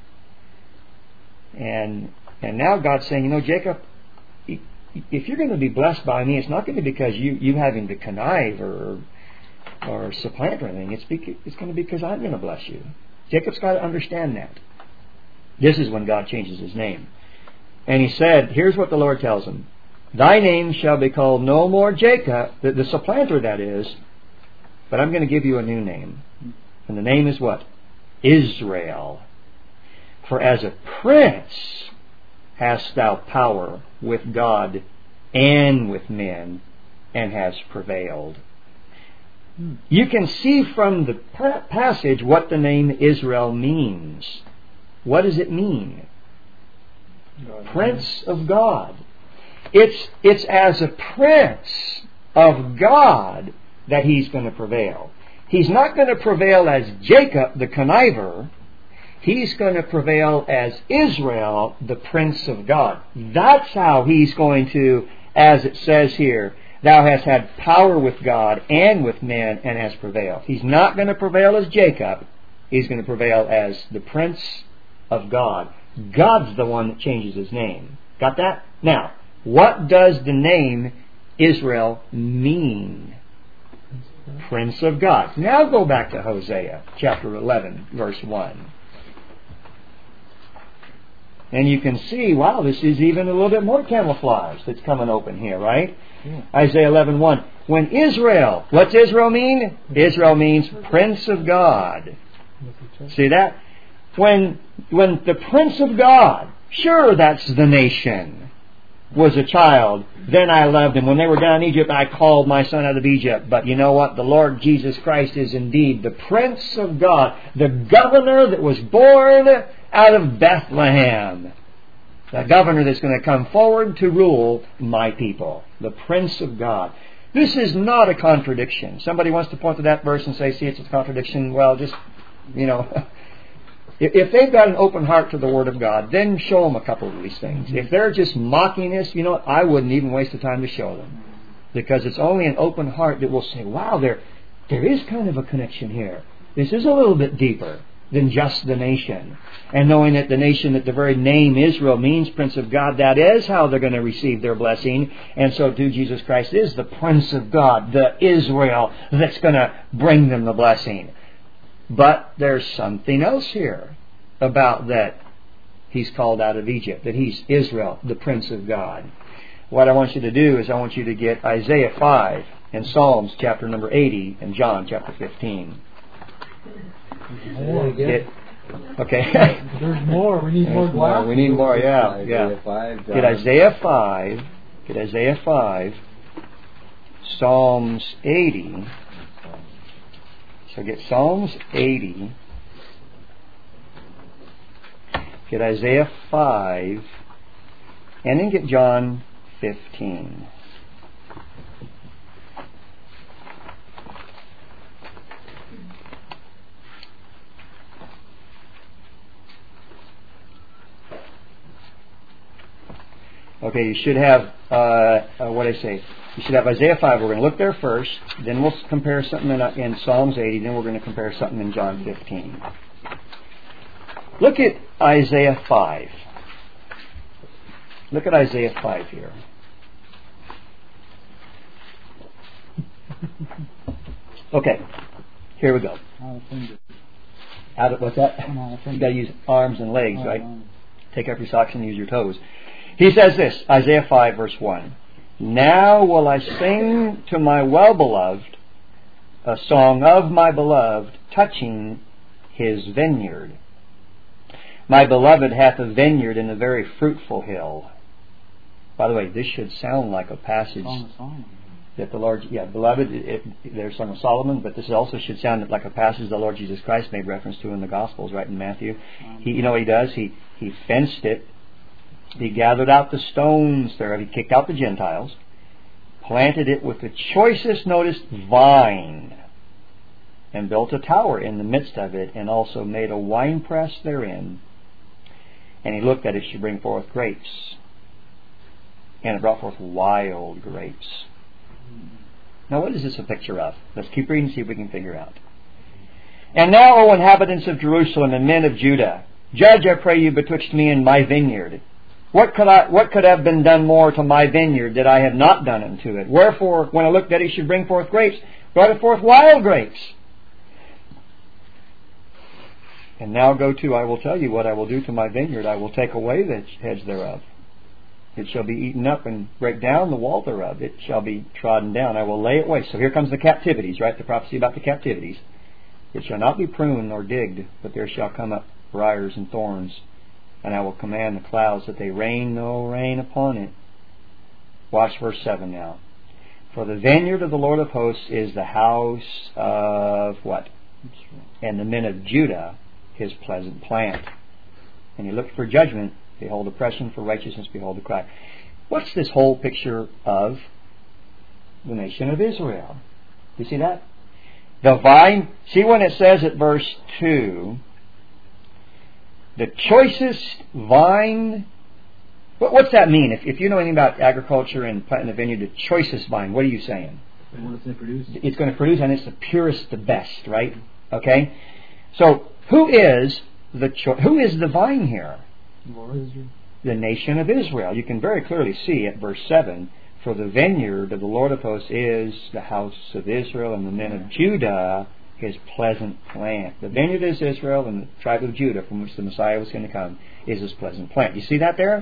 And now God's saying, Jacob, if you're going to be blessed by me, it's not going to be because you having to connive or or supplant or anything. It's going to be because I'm going to bless you. Jacob's got to understand that. This is when God changes his name. And he said, here's what the Lord tells him. Thy name shall be called no more Jacob, the supplanter that is, but I'm going to give you a new name. And the name is what? Israel. For as a prince hast thou power with God and with men, and has prevailed. You can see from the passage what the name Israel means. What does it mean? Prince of God. It's as a prince of God that he's going to prevail. He's not going to prevail as Jacob the conniver. He's going to prevail as Israel, the Prince of God. That's how he's going to, as it says here, thou hast had power with God and with men and has prevailed. He's not going to prevail as Jacob. He's going to prevail as the Prince of God. God's the one that changes his name. Got that? Now, what does the name Israel mean? Prince of God. Now go back to Hosea chapter 11, verse 1. And you can see, wow, this is even a little bit more camouflage that's coming open here, right? Yeah. Isaiah 11:1. When Israel, what's Israel mean? Israel means Prince of God. See that? When the Prince of God, sure, that's the nation, was a child, then I loved him. When they were down in Egypt, I called my son out of Egypt. But you know what? The Lord Jesus Christ is indeed the Prince of God, the governor that was born out of Bethlehem. The governor that's going to come forward to rule my people. The Prince of God. This is not a contradiction. Somebody wants to point to that verse and say, see, it's a contradiction. Well, just, if they've got an open heart to the Word of God, then show them a couple of these things. If they're just mocking this, I wouldn't even waste the time to show them. Because it's only an open heart that will say, wow, there is kind of a connection here. This is a little bit deeper than just the nation. And knowing that the nation, that the very name Israel means Prince of God, that is how they're going to receive their blessing. And so too, Jesus Christ is the Prince of God, the Israel that's going to bring them the blessing. But there's something else here about that he's called out of Egypt, that he's Israel, the Prince of God. What I want you to do is I want you to get Isaiah 5 and Psalms chapter number 80 and John chapter 15. Okay. There's more. We need more glasses. We need more, yeah. Get Isaiah 5. Get Isaiah 5. Psalms 80. So get Psalms 80. Get Isaiah 5. And then get John 15. Okay, you should have, you should have Isaiah 5. We're going to look there first. Then we'll compare something in Psalms 80. Then we're going to compare something in John 15. Look at Isaiah 5. Look at Isaiah 5 here. Okay, here we go. What's that? You've got to use arms and legs, right? Take off your socks and use your toes. He says this, Isaiah 5 verse 1. Now will I sing to my well-beloved a song of my beloved touching his vineyard. My beloved hath a vineyard in a very fruitful hill. By the way, this should sound like a passage that the Lord, beloved, there's Song of Solomon, but this also should sound like a passage the Lord Jesus Christ made reference to in the Gospels, right in Matthew. You know what he does? He fenced it. He gathered out the stones thereof. He kicked out the Gentiles, planted it with the choicest, notice, vine, and built a tower in the midst of it, and also made a winepress therein. And he looked that it should bring forth grapes. And it brought forth wild grapes. Now what is this a picture of? Let's keep reading and see if we can figure out. And now, O inhabitants of Jerusalem and men of Judah, judge, I pray you, betwixt me and my vineyard. What could have been done more to my vineyard that I have not done unto it? Wherefore, when I looked that it should bring forth grapes, brought forth wild grapes. And now go to, I will tell you what I will do to my vineyard. I will take away the hedge thereof. It shall be eaten up and break down the wall thereof. It shall be trodden down. I will lay it waste. So here comes the captivities, right? The prophecy about the captivities. It shall not be pruned nor digged, but there shall come up briars and thorns. And I will command the clouds that they rain no rain upon it. Watch verse 7 now. For the vineyard of the Lord of hosts is the house of what? And the men of Judah his pleasant plant. And he looked for judgment. Behold oppression, for righteousness, behold the cry. What's this whole picture of? The nation of Israel. You see that? The vine, see when it says at verse 2, the choicest vine. What's that mean? If you know anything about agriculture and planting a vineyard, the choicest vine, what are you saying? What it's going to produce. It's going to produce, and it's the purest, the best, right? Okay? So, who is the vine here? The nation of Israel. You can very clearly see at verse 7, for the vineyard of the Lord of hosts is the house of Israel, and the men of Judah his pleasant plant. The vineyard is Israel, and the tribe of Judah, from which the Messiah was going to come, is his pleasant plant. You see that there?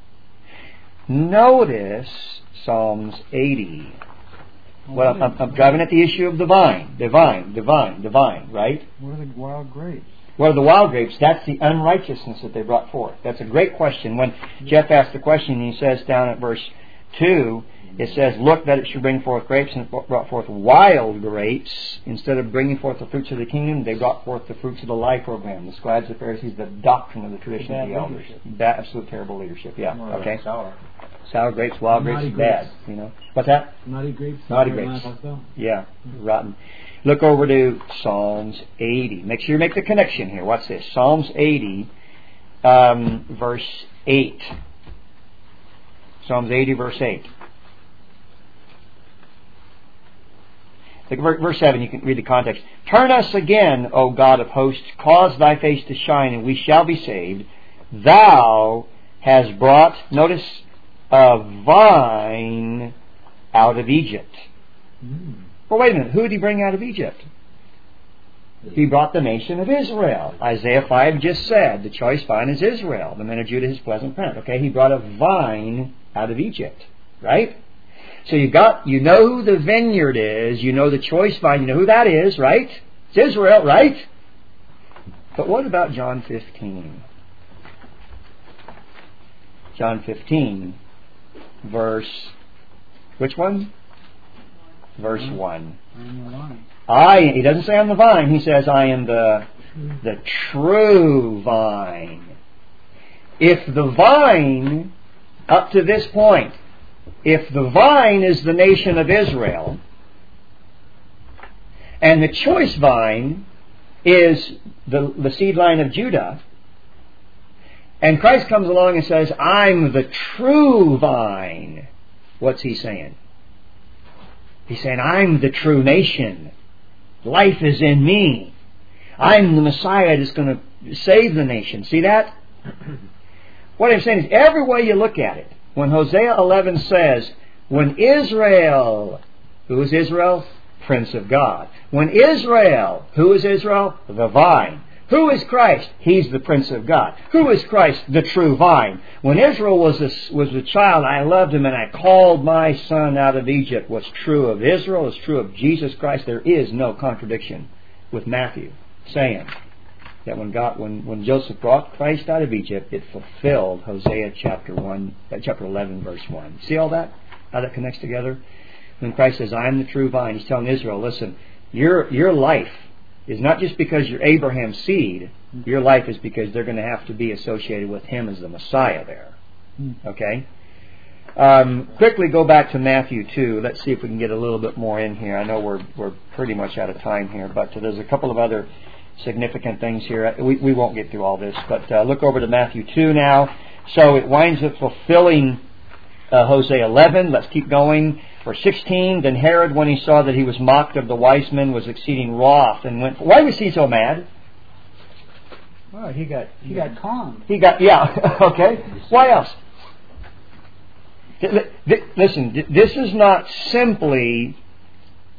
Notice Psalms 80. Well, I'm driving at the issue of the vine, right? What are the wild grapes? What are the wild grapes? That's the unrighteousness that they brought forth. That's a great question. When Jeff asked the question, he says down at verse 2, it says, look that it should bring forth grapes, and it brought forth wild grapes. Instead of bringing forth the fruits of the kingdom, they brought forth the fruits of the lie program. The scribes, the Pharisees, the doctrine of the tradition of the elders. That absolute terrible leadership. Yeah. Okay. Sour grapes, wild grapes, bad. You know. What's that? Naughty grapes. Naughty grapes. Yeah. Rotten. Look over to Psalms 80. Make sure you make the connection here. What's this? Psalms 80, verse 8. Psalms 80, verse 8. Verse 7, you can read the context. Turn us again, O God of hosts, cause thy face to shine, and we shall be saved. Thou hast brought, notice, a vine out of Egypt. Well, wait a minute. Who did he bring out of Egypt? He brought the nation of Israel. Isaiah 5 just said, the choice vine is Israel. The men of Judah his pleasant plant. Okay, he brought a vine out of Egypt. Right? So you know who the vineyard is. You know the choice vine. You know who that is, right? It's Israel, right? But what about John 15? John 15, verse... Which one? Verse 1. He doesn't say I'm the vine. He says I am the true vine. If the vine, up to this point, if the vine is the nation of Israel, and the choice vine is the seed line of Judah, and Christ comes along and says, I'm the true vine, what's he saying? He's saying, I'm the true nation. Life is in me. I'm the Messiah that's going to save the nation. See that? What I'm saying is, every way you look at it, when Hosea 11 says, when Israel, who is Israel? Prince of God. When Israel, who is Israel? The vine. Who is Christ? He's the Prince of God. Who is Christ? The true vine. When Israel was a child, I loved him and I called my son out of Egypt. What's true of Israel is true of Jesus Christ. There is no contradiction with Matthew saying that when Joseph brought Christ out of Egypt, it fulfilled Hosea chapter 11, verse 1. See all that? How that connects together? When Christ says, I am the true vine, he's telling Israel, listen, your life is not just because you're Abraham's seed. Your life is because they're going to have to be associated with him as the Messiah there. Okay? Quickly go back to Matthew 2. Let's see if we can get a little bit more in here. I know we're pretty much out of time here, but there's a couple of other significant things here. We won't get through all this, but look over to Matthew 2 now. So it winds up fulfilling Hosea 11. Let's keep going. Verse 16, then Herod, when he saw that he was mocked of the wise men, was exceeding wroth and went... Why was he so mad? Well, he got calmed. Okay. Why else? Listen, this is not simply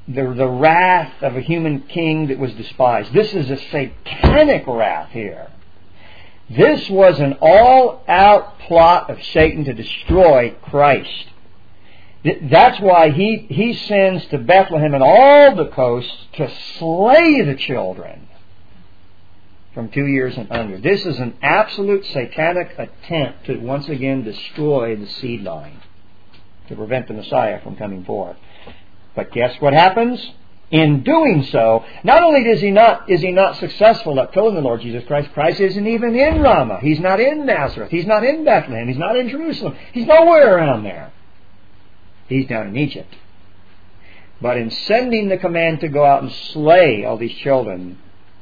the wrath of a human king that was despised. This is a satanic wrath here. This was an all-out plot of Satan to destroy Christ. That's why he sends to Bethlehem and all the coasts to slay the children from 2 years and under. This is an absolute satanic attempt to once again destroy the seed line, to prevent the Messiah from coming forth. But guess what happens? In doing so, not only is he not successful at killing the Lord Jesus Christ, Christ isn't even in Ramah. He's not in Nazareth. He's not in Bethlehem. He's not in Jerusalem. He's nowhere around there. He's down in Egypt. But in sending the command to go out and slay all these children,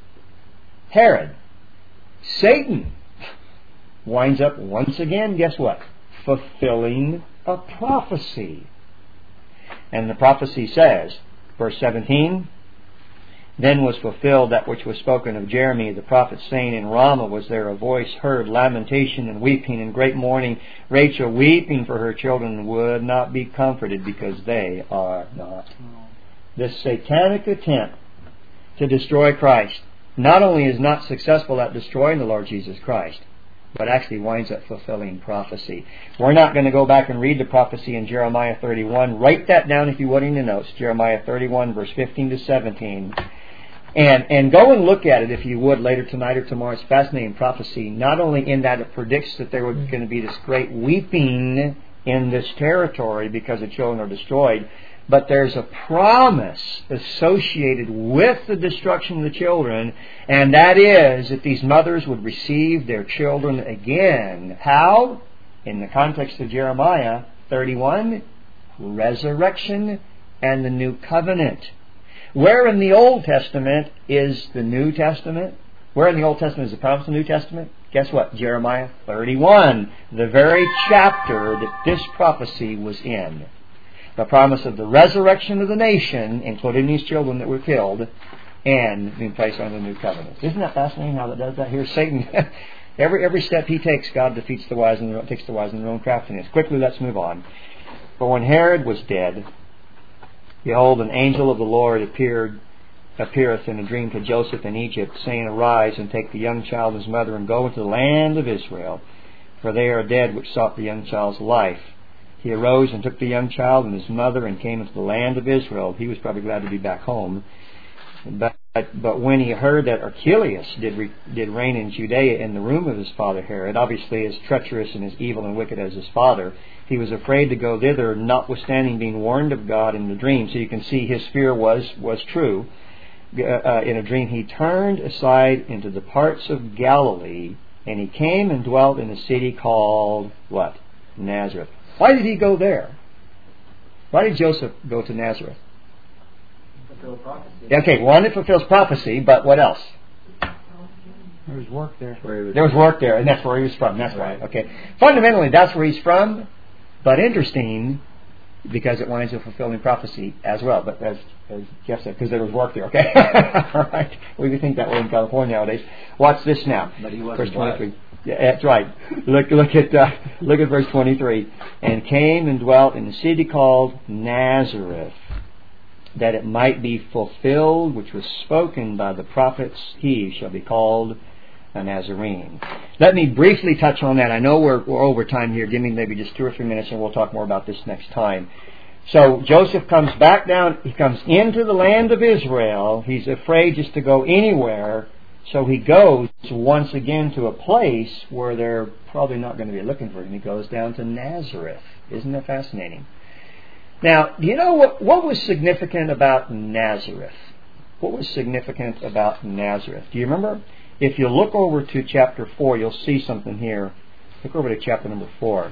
Herod, Satan, winds up once again, guess what? Fulfilling a prophecy. And the prophecy says, verse 17, then was fulfilled that which was spoken of Jeremy the prophet, saying, in Ramah was there a voice heard, lamentation and weeping and great mourning, Rachel weeping for her children, would not be comforted because they are not. This satanic attempt to destroy Christ not only is not successful at destroying the Lord Jesus Christ, but actually winds up fulfilling prophecy. We're not going to go back and read the prophecy in Jeremiah 31. Write that down if you would in the notes. Jeremiah 31, verse 15 to 17. And go and look at it if you would later tonight or tomorrow. It's fascinating prophecy. Not only in that it predicts that there was going to be this great weeping in this territory because the children are destroyed, but there's a promise associated with the destruction of the children, and that is that these mothers would receive their children again. How? In the context of Jeremiah 31, resurrection and the new covenant. Where in the Old Testament is the New Testament? Where in the Old Testament is the promise of the New Testament? Guess what? Jeremiah 31, the very chapter that this prophecy was in. The promise of the resurrection of the nation, including these children that were killed, and being placed under the new covenant. Isn't that fascinating how that does that? Here, Satan, every step he takes, God defeats the wise and takes the wise in their own craftiness. Quickly, let's move on. For when Herod was dead, behold, an angel of the Lord appeareth in a dream to Joseph in Egypt, saying, arise and take the young child and his mother, and go into the land of Israel, for they are dead which sought the young child's life. He arose and took the young child and his mother and came into the land of Israel. He was probably glad to be back home. But when he heard that Archelaus did reign in Judea in the room of his father Herod, obviously as treacherous and as evil and wicked as his father, he was afraid to go thither, notwithstanding being warned of God in the dream. So you can see his fear was true. In a dream he turned aside into the parts of Galilee, and he came and dwelt in a city called, what? Nazareth. Why did he go there? Why did Joseph go to Nazareth? Fulfill prophecy. Okay, one, it fulfills prophecy, but what else? There was work there. There was work there, and that's where he was from. That's right. Okay. Fundamentally, that's where he's from, but interesting because it winds up fulfilling prophecy as well. But as Jeff said, because there was work there. Okay. All right. We think that way in California nowadays. Watch this now. But he wasn't Verse 23. Yeah, that's right. Look at verse 23. And came and dwelt in a city called Nazareth, that it might be fulfilled, which was spoken by the prophets, he shall be called a Nazarene. Let me briefly touch on that. I know we're over time here. Give me maybe just 2 or 3 minutes and we'll talk more about this next time. So Joseph comes back down. He comes into the land of Israel. He's afraid just to go anywhere. So he goes once again to a place where they're probably not going to be looking for him. He goes down to Nazareth. Isn't that fascinating? Now, do you know what was significant about Nazareth? What was significant about Nazareth? Do you remember? If you look over to chapter 4, you'll see something here. Look over to chapter number 4.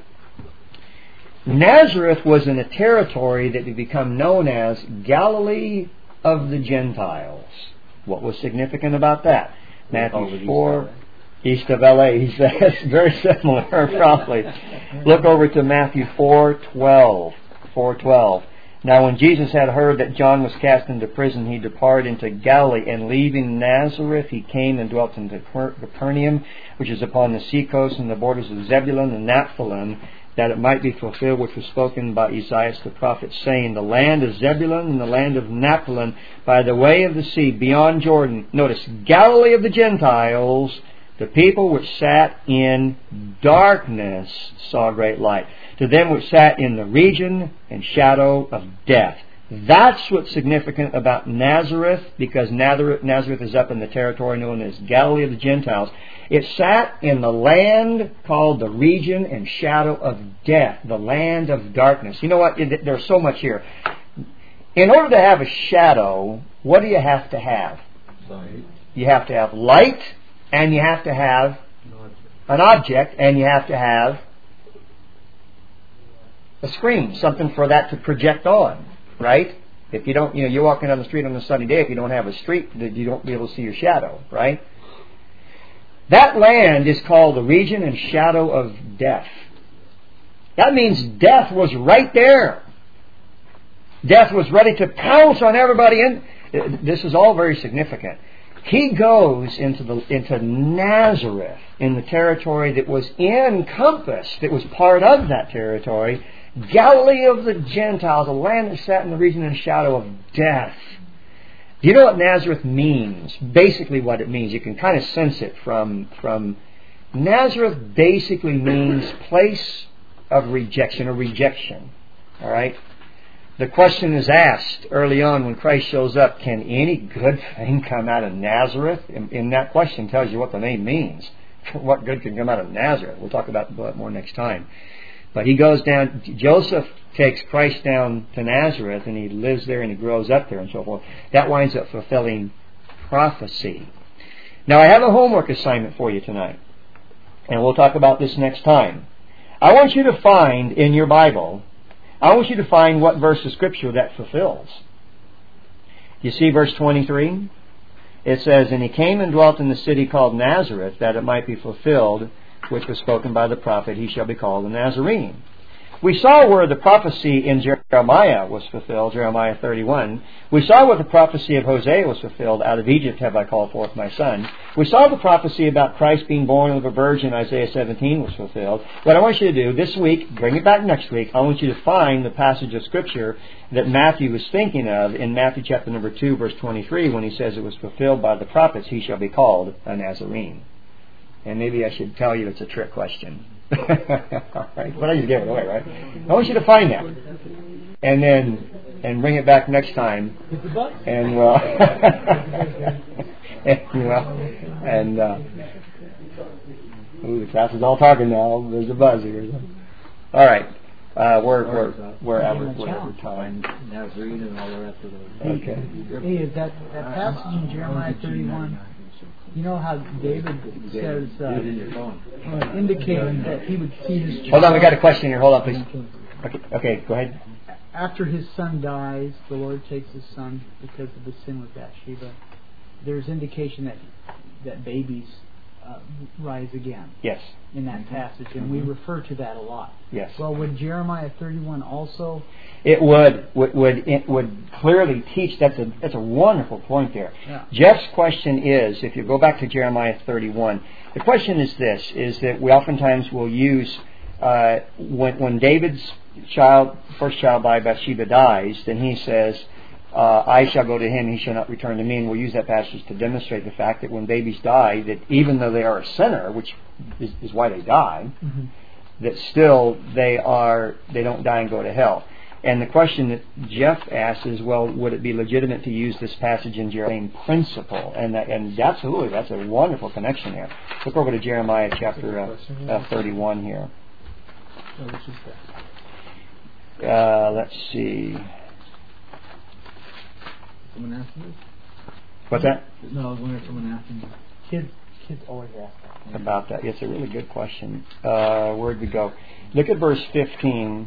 Nazareth was in a territory that had become known as Galilee of the Gentiles. What was significant about that? Matthew 4, east of LA. He says, very similar, probably. Look over to Matthew 4:12. 4:12. Now when Jesus had heard that John was cast into prison, he departed into Galilee, and leaving Nazareth, he came and dwelt in Capernaum, which is upon the seacoast and the borders of Zebulun and Naphtali, that it might be fulfilled which was spoken by Isaiah the prophet, saying, the land of Zebulun and the land of Naphtali by the way of the sea beyond Jordan. Notice, Galilee of the Gentiles, the people which sat in darkness saw great light. To them which sat in the region and shadow of death. That's what's significant about Nazareth, because Nazareth is up in the territory known as Galilee of the Gentiles. It sat in the land called the region and shadow of death, the land of darkness. You know what? There's so much here. In order to have a shadow, what do you have to have? Light. You have to have light, and you have to have an object, and you have to have a screen, something for that to project on, right? If you don't, you're walking down the street on a sunny day, if you don't have a street, you don't be able to see your shadow, right? That land is called the region and shadow of death. That means death was right there. Death was ready to pounce on everybody. This is all very significant. He goes into Nazareth, in the territory that was encompassed, that was part of that territory, Galilee of the Gentiles, a land that sat in the region and shadow of death. Do you know what Nazareth means? Basically what it means. You can kind of sense it from Nazareth basically means place of rejection, or rejection. All right? The question is asked early on when Christ shows up, can any good thing come out of Nazareth? And that question tells you what the name means. What good can come out of Nazareth? We'll talk about that more next time. But he goes down, Joseph takes Christ down to Nazareth, and he lives there and he grows up there and so forth. That winds up fulfilling prophecy. Now I have a homework assignment for you tonight, and we'll talk about this next time. I want you to find in your Bible, I want you to find what verse of Scripture that fulfills. You see verse 23? It says, and he came and dwelt in the city called Nazareth, that it might be fulfilled which was spoken by the prophet, he shall be called a Nazarene. We saw where the prophecy in Jeremiah was fulfilled, Jeremiah 31. We saw where the prophecy of Hosea was fulfilled, out of Egypt have I called forth my son. We saw the prophecy about Christ being born of a virgin, Isaiah 17 was fulfilled. What I want you to do this week, bring it back next week, I want you to find the passage of Scripture that Matthew was thinking of in Matthew chapter number 2, verse 23, when he says it was fulfilled by the prophets, he shall be called a Nazarene. And maybe I should tell you it's a trick question. All right, but I just gave it away, right? I want you to find that, and bring it back next time, and the class is all talking now. There's a buzz here. All right, we're out of time. Nazarene and all the rest of those. Okay. Hey, that passage in Jeremiah 31, you know how David says, indicating that he would see his child. Hold on, we got a question here. Hold on, please. Okay, go ahead. After his son dies, the Lord takes his son because of the sin with Bathsheba. There's indication that babies rise again. Yes. In that passage, and we refer to that a lot. Yes. Well, would Jeremiah 31 also? It would clearly teach. That's a wonderful point there. Yeah. Jeff's question is, if you go back to Jeremiah 31, the question is this: is that we oftentimes will use when David's first child by Bathsheba dies, then he says, I shall go to him, he shall not return to me. And we'll use that passage to demonstrate the fact that when babies die, that even though they are a sinner, which is why they die, that still they don't die and go to hell. And the question that Jeff asks is, well, would it be legitimate to use this passage in Jeremiah principle? And absolutely, that's a wonderful connection there. Look over to Jeremiah chapter 31 here. Let's see. Someone asked me? What's that? No, I was wondering if someone asked me. Kids always ask that. About that. It's a really good question. Where'd we go? Look at verse 15.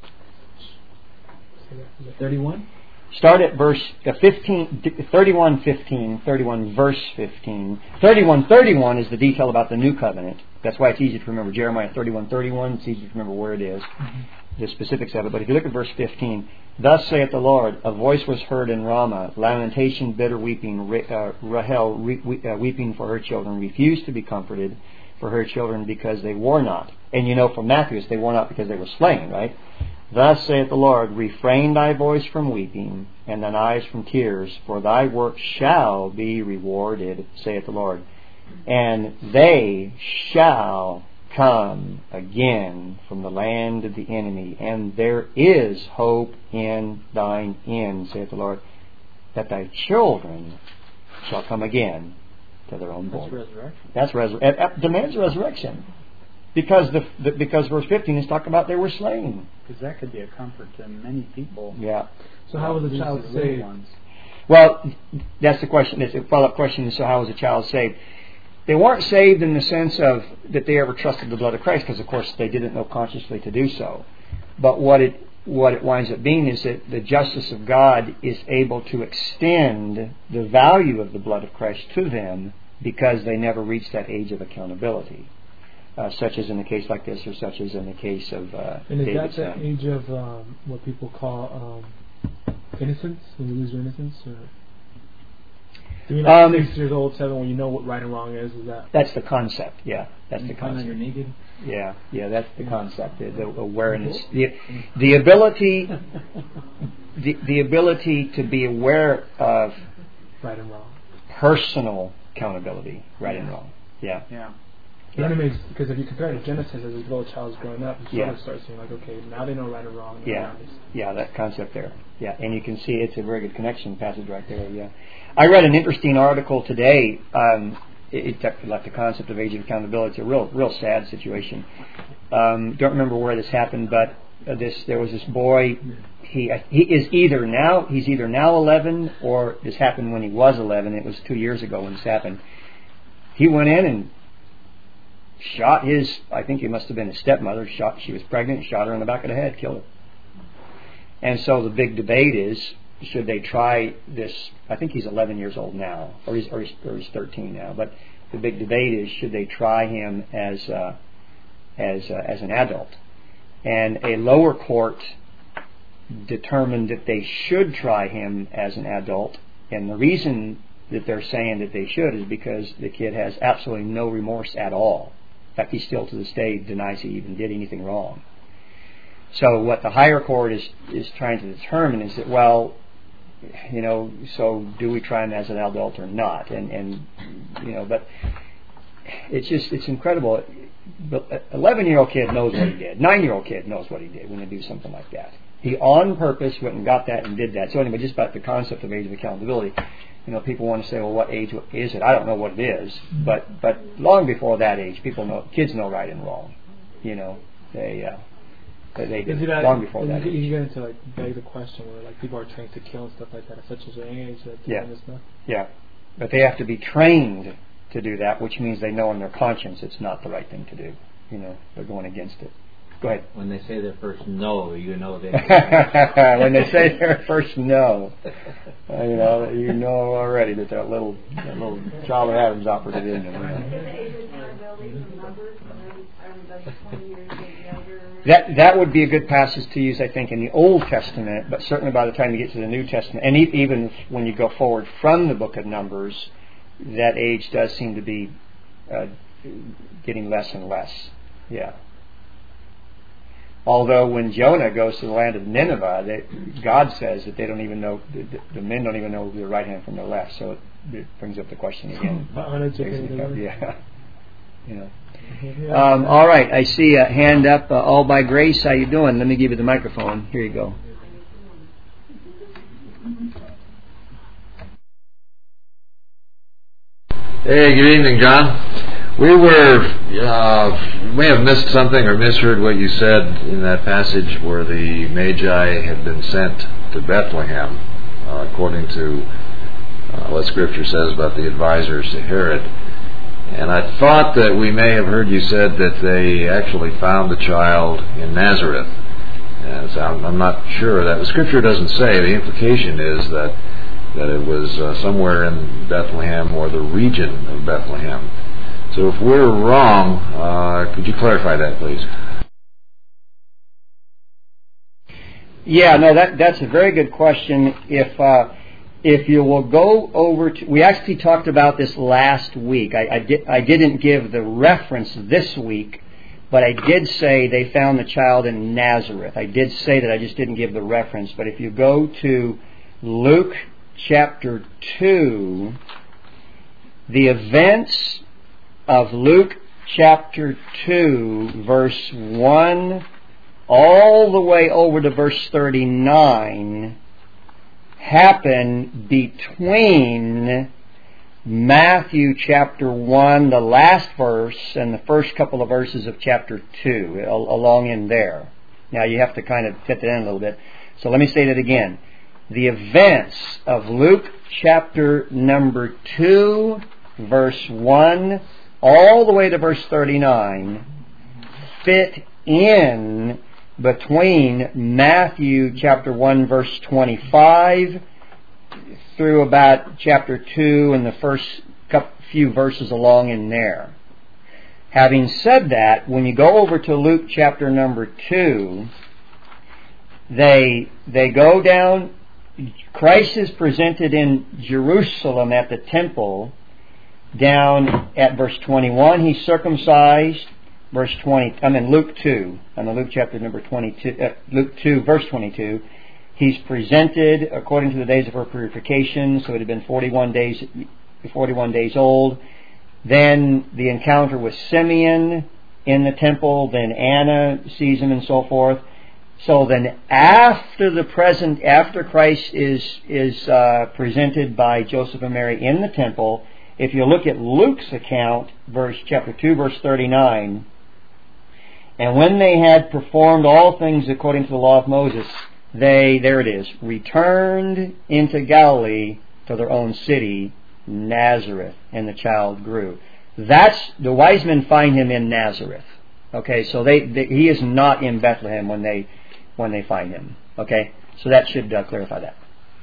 31? Start at verse 15, 31:15, 31 verse 15. 31:31 is the detail about the new covenant. That's why it's easy to remember. Jeremiah 31:31, it's easy to remember where it is, the specifics of it. But if you look at verse 15, thus saith the Lord, a voice was heard in Ramah, lamentation, bitter weeping, Rahel weeping for her children, refused to be comforted, for her children because they war not. And you know from Matthew, they war not because they were slain, right? Thus saith the Lord, refrain thy voice from weeping, and thine eyes from tears, for thy work shall be rewarded, saith the Lord. And they shall come again from the land of the enemy, and there is hope in thine end, saith the Lord, that thy children shall come again to their own born. That's resurrection. That demands resurrection. Because because verse 15 is talking about they were slain. Because that could be a comfort to many people. Yeah. So how was the child saved? Well, that's the question. It's a follow-up question. So how was the child saved? They weren't saved in the sense of that they ever trusted the blood of Christ, because of course they didn't know consciously to do so. But what it winds up being is that the justice of God is able to extend the value of the blood of Christ to them because they never reached that age of accountability. Such as in a case like this, or such as in the case of and is David's that son. the age of what people call innocence, when you lose your innocence? Or do you know 6 years old, 7, when you know what right and wrong is that? That's the concept, yeah. That's the Find out you're concept. naked. Yeah, that's the concept. The awareness, the ability, the ability to be aware of Right and wrong. personal accountability, right and wrong. Yeah. Yeah. You know what I mean? Because if you compare it to Genesis, as this little child's growing up, you sort Yeah. of start seeing like, okay, now they know right and wrong. Yeah, that concept there. Yeah, and you can see it's a very good connection passage right there. Yeah, I read an interesting article today. It talked about the concept of age of accountability. It's a real sad situation. Don't remember where this happened, but there was this boy. He's either now 11, or this happened when he was 11. It was 2 years ago when this happened. He went in and shot I think it must have been his stepmother. She was pregnant, shot her in the back of the head, killed her. And so the big debate is, should they try this? I think he's 11 years old now, or he's 13 now. But the big debate is, should they try him as an adult? And a lower court determined that they should try him as an adult, and the reason that they're saying that they should is because the kid has absolutely no remorse at all. In fact, he still to this day denies he even did anything wrong. So what the higher court is trying to determine is that, well, so do we try him as an adult or not? And but it's incredible. The 11-year-old kid knows what he did. 9-year-old kid knows what he did when they do something like that. He on purpose went and got that and did that. So anyway, just about the concept of age of accountability. People want to say, well, what age is it? I don't know what it is, but long before that age, kids know right and wrong. They did long before that age. You get into like beg the question where like people are trained to kill and stuff like that at such a young age. Yeah, but they have to be trained to do that, which means they know in their conscience it's not the right thing to do. They're going against it. Go ahead. When they say their first no, you know they. When they say their first no, you know already that little child of Adam's operated in them. That would be a good passage to use, I think, in the Old Testament, but certainly by the time you get to the New Testament, and even when you go forward from the book of Numbers, that age does seem to be getting less and less. Yeah. Although when Jonah goes to the land of Nineveh, God says that they don't even know, the men don't even know their right hand from their left. So it brings up the question again. All right, I see a hand up. All by grace. How you doing? Let me give you the microphone. Here you go. Hey, good evening, John. We may have missed something or misheard what you said in that passage where the Magi had been sent to Bethlehem, according to what Scripture says about the advisors to Herod. And I thought that we may have heard you said that they actually found the child in Nazareth. And so I'm not sure that the Scripture doesn't say. The implication is that it was somewhere in Bethlehem or the region of Bethlehem. So if we're wrong, could you clarify that, please? Yeah, no, that's a very good question. If if you will go over to, we actually talked about this last week. I didn't give the reference this week, but I did say they found the child in Nazareth. I did say that, I just didn't give the reference. But if you go to Luke chapter 2, the events of Luke chapter 2, verse 1, all the way over to verse 39, happen between Matthew chapter 1, the last verse, and the first couple of verses of chapter 2, along in there. Now you have to kind of fit that in a little bit. So let me say that again. The events of Luke chapter number 2, verse 1, all the way to verse 39, fit in between Matthew chapter 1 verse 25 through about chapter 2 and the first few verses along in there. Having said that, when you go over to Luke chapter number 2, they go down, Christ is presented in Jerusalem at the temple. Down at verse 21, he's circumcised. Luke 2. Luke chapter number 22. Luke 2, verse 22. He's presented according to the days of her purification. So it had been 41 days old. Then the encounter with Simeon in the temple. Then Anna sees him and so forth. So then after Christ is presented by Joseph and Mary in the temple, if you look at Luke's account, chapter 2, verse 39, and when they had performed all things according to the law of Moses, they, there it is, returned into Galilee to their own city, Nazareth, and the child grew. The wise men find him in Nazareth. Okay, so he is not in Bethlehem when they find him. Okay, so that should clarify that.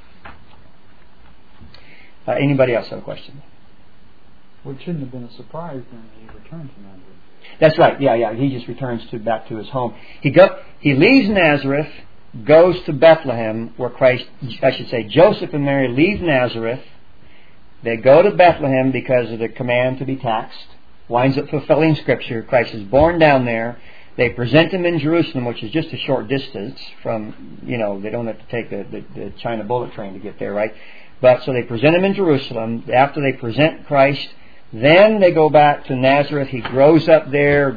Anybody else have a question? Well, it shouldn't have been a surprise when he returned to Nazareth. That's right. Yeah. He just returns back to his home. He leaves Nazareth, goes to Bethlehem, where Joseph and Mary leave Nazareth. They go to Bethlehem because of the command to be taxed. Winds up fulfilling Scripture. Christ is born down there. They present him in Jerusalem, which is just a short distance from, they don't have to take the China bullet train to get there, right? But so they present him in Jerusalem. After they present Christ, then they go back to Nazareth. He grows up there.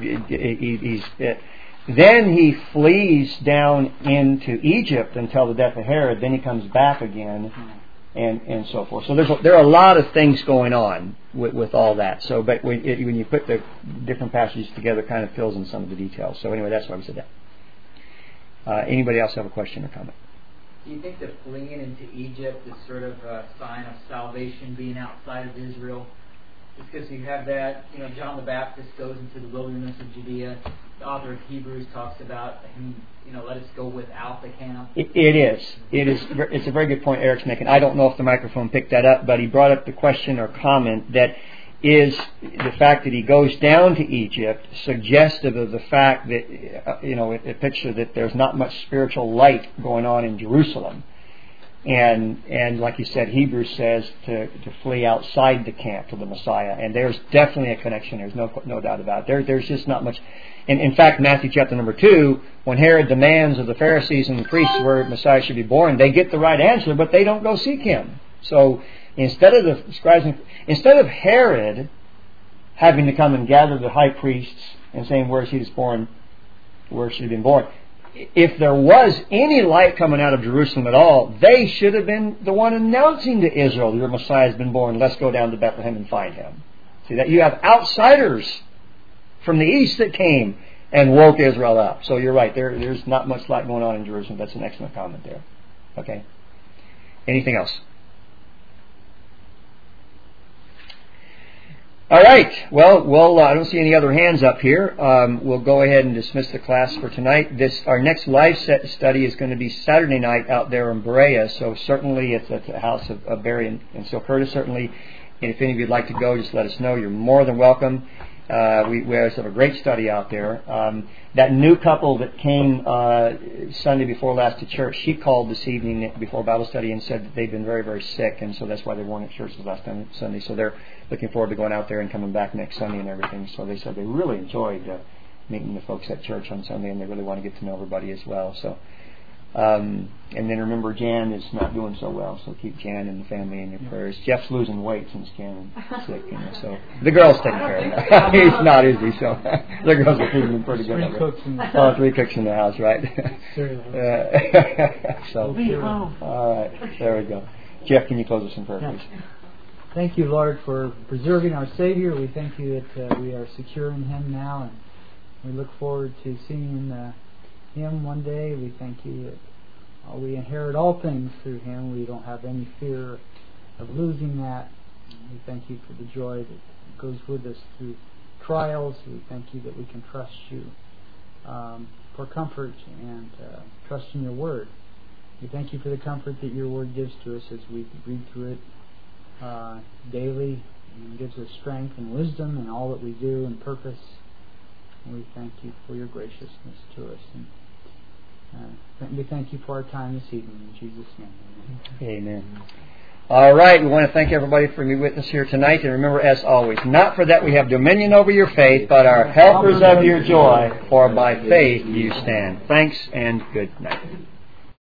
Then he flees down into Egypt until the death of Herod. Then he comes back again, and so forth. So there are a lot of things going on with all that. So, but when you put the different passages together, it kind of fills in some of the details. So anyway, that's why we said that. Anybody else have a question or comment? Do you think that fleeing into Egypt is sort of a sign of salvation being outside of Israel? Just because you have that, John the Baptist goes into the wilderness of Judea. The author of Hebrews talks about him, let us go without the camp. It is. It's a very good point Eric's making. I don't know if the microphone picked that up, but he brought up the question or comment that is the fact that he goes down to Egypt suggestive of the fact that, a picture that there's not much spiritual light going on in Jerusalem. And like you said, Hebrews says to flee outside the camp to the Messiah. And there's definitely a connection. There's no doubt about it. There's just not much. In fact, Matthew chapter number 2, when Herod demands of the Pharisees and the priests where Messiah should be born, they get the right answer, but they don't go seek him. So instead of Herod having to come and gather the high priests and saying, where is he born? Where should he be born? If there was any light coming out of Jerusalem at all, they should have been the one announcing to Israel, your Messiah has been born, let's go down to Bethlehem and find him. See that? You have outsiders from the east that came and woke Israel up. So you're right, there's not much light going on in Jerusalem. That's an excellent comment there. Okay. Anything else? All right. Well, I don't see any other hands up here. We'll go ahead and dismiss the class for tonight. Our next live study is going to be Saturday night out there in Berea. So certainly it's at the house of Barry and Sil Curtis. Certainly, and if any of you'd like to go, just let us know. You're more than welcome. We have a great study out there. That new couple that came Sunday before last to church, she called this evening before Bible study and said that they've been very, very sick, and so that's why they weren't at church the last Sunday. So they're looking forward to going out there and coming back next Sunday and everything. So they said they really enjoyed meeting the folks at church on Sunday, and they really want to get to know everybody as well. So, and then remember, Jan is not doing so well, so keep Jan and the family in your prayers. Jeff's losing weight since Jan is sick, so the girls taking care of him. He's not, is he? So the girls are keeping him pretty good. 3 cooks in the house. Oh, 3 cooks in the house, right? So, Home. all right, there we go. Jeff, can you close us in prayer, please? Thank you, Lord, for preserving our Savior. We thank you that we are secure in Him now, and we look forward to seeing Him one day. We thank you that we inherit all things through Him. We don't have any fear of losing that. We thank you for the joy that goes with us through trials. We thank you that we can trust you for comfort and trust in your Word. We thank you for the comfort that your Word gives to us as we read through it daily, and gives us strength and wisdom in all that we do and purpose. And we thank you for your graciousness to us. And we thank you for our time this evening. In Jesus' name. Amen. All right, we want to thank everybody for being with us here tonight. And remember, as always, not for that we have dominion over your faith, but are helpers of your joy, for by faith you stand. Thanks and good night.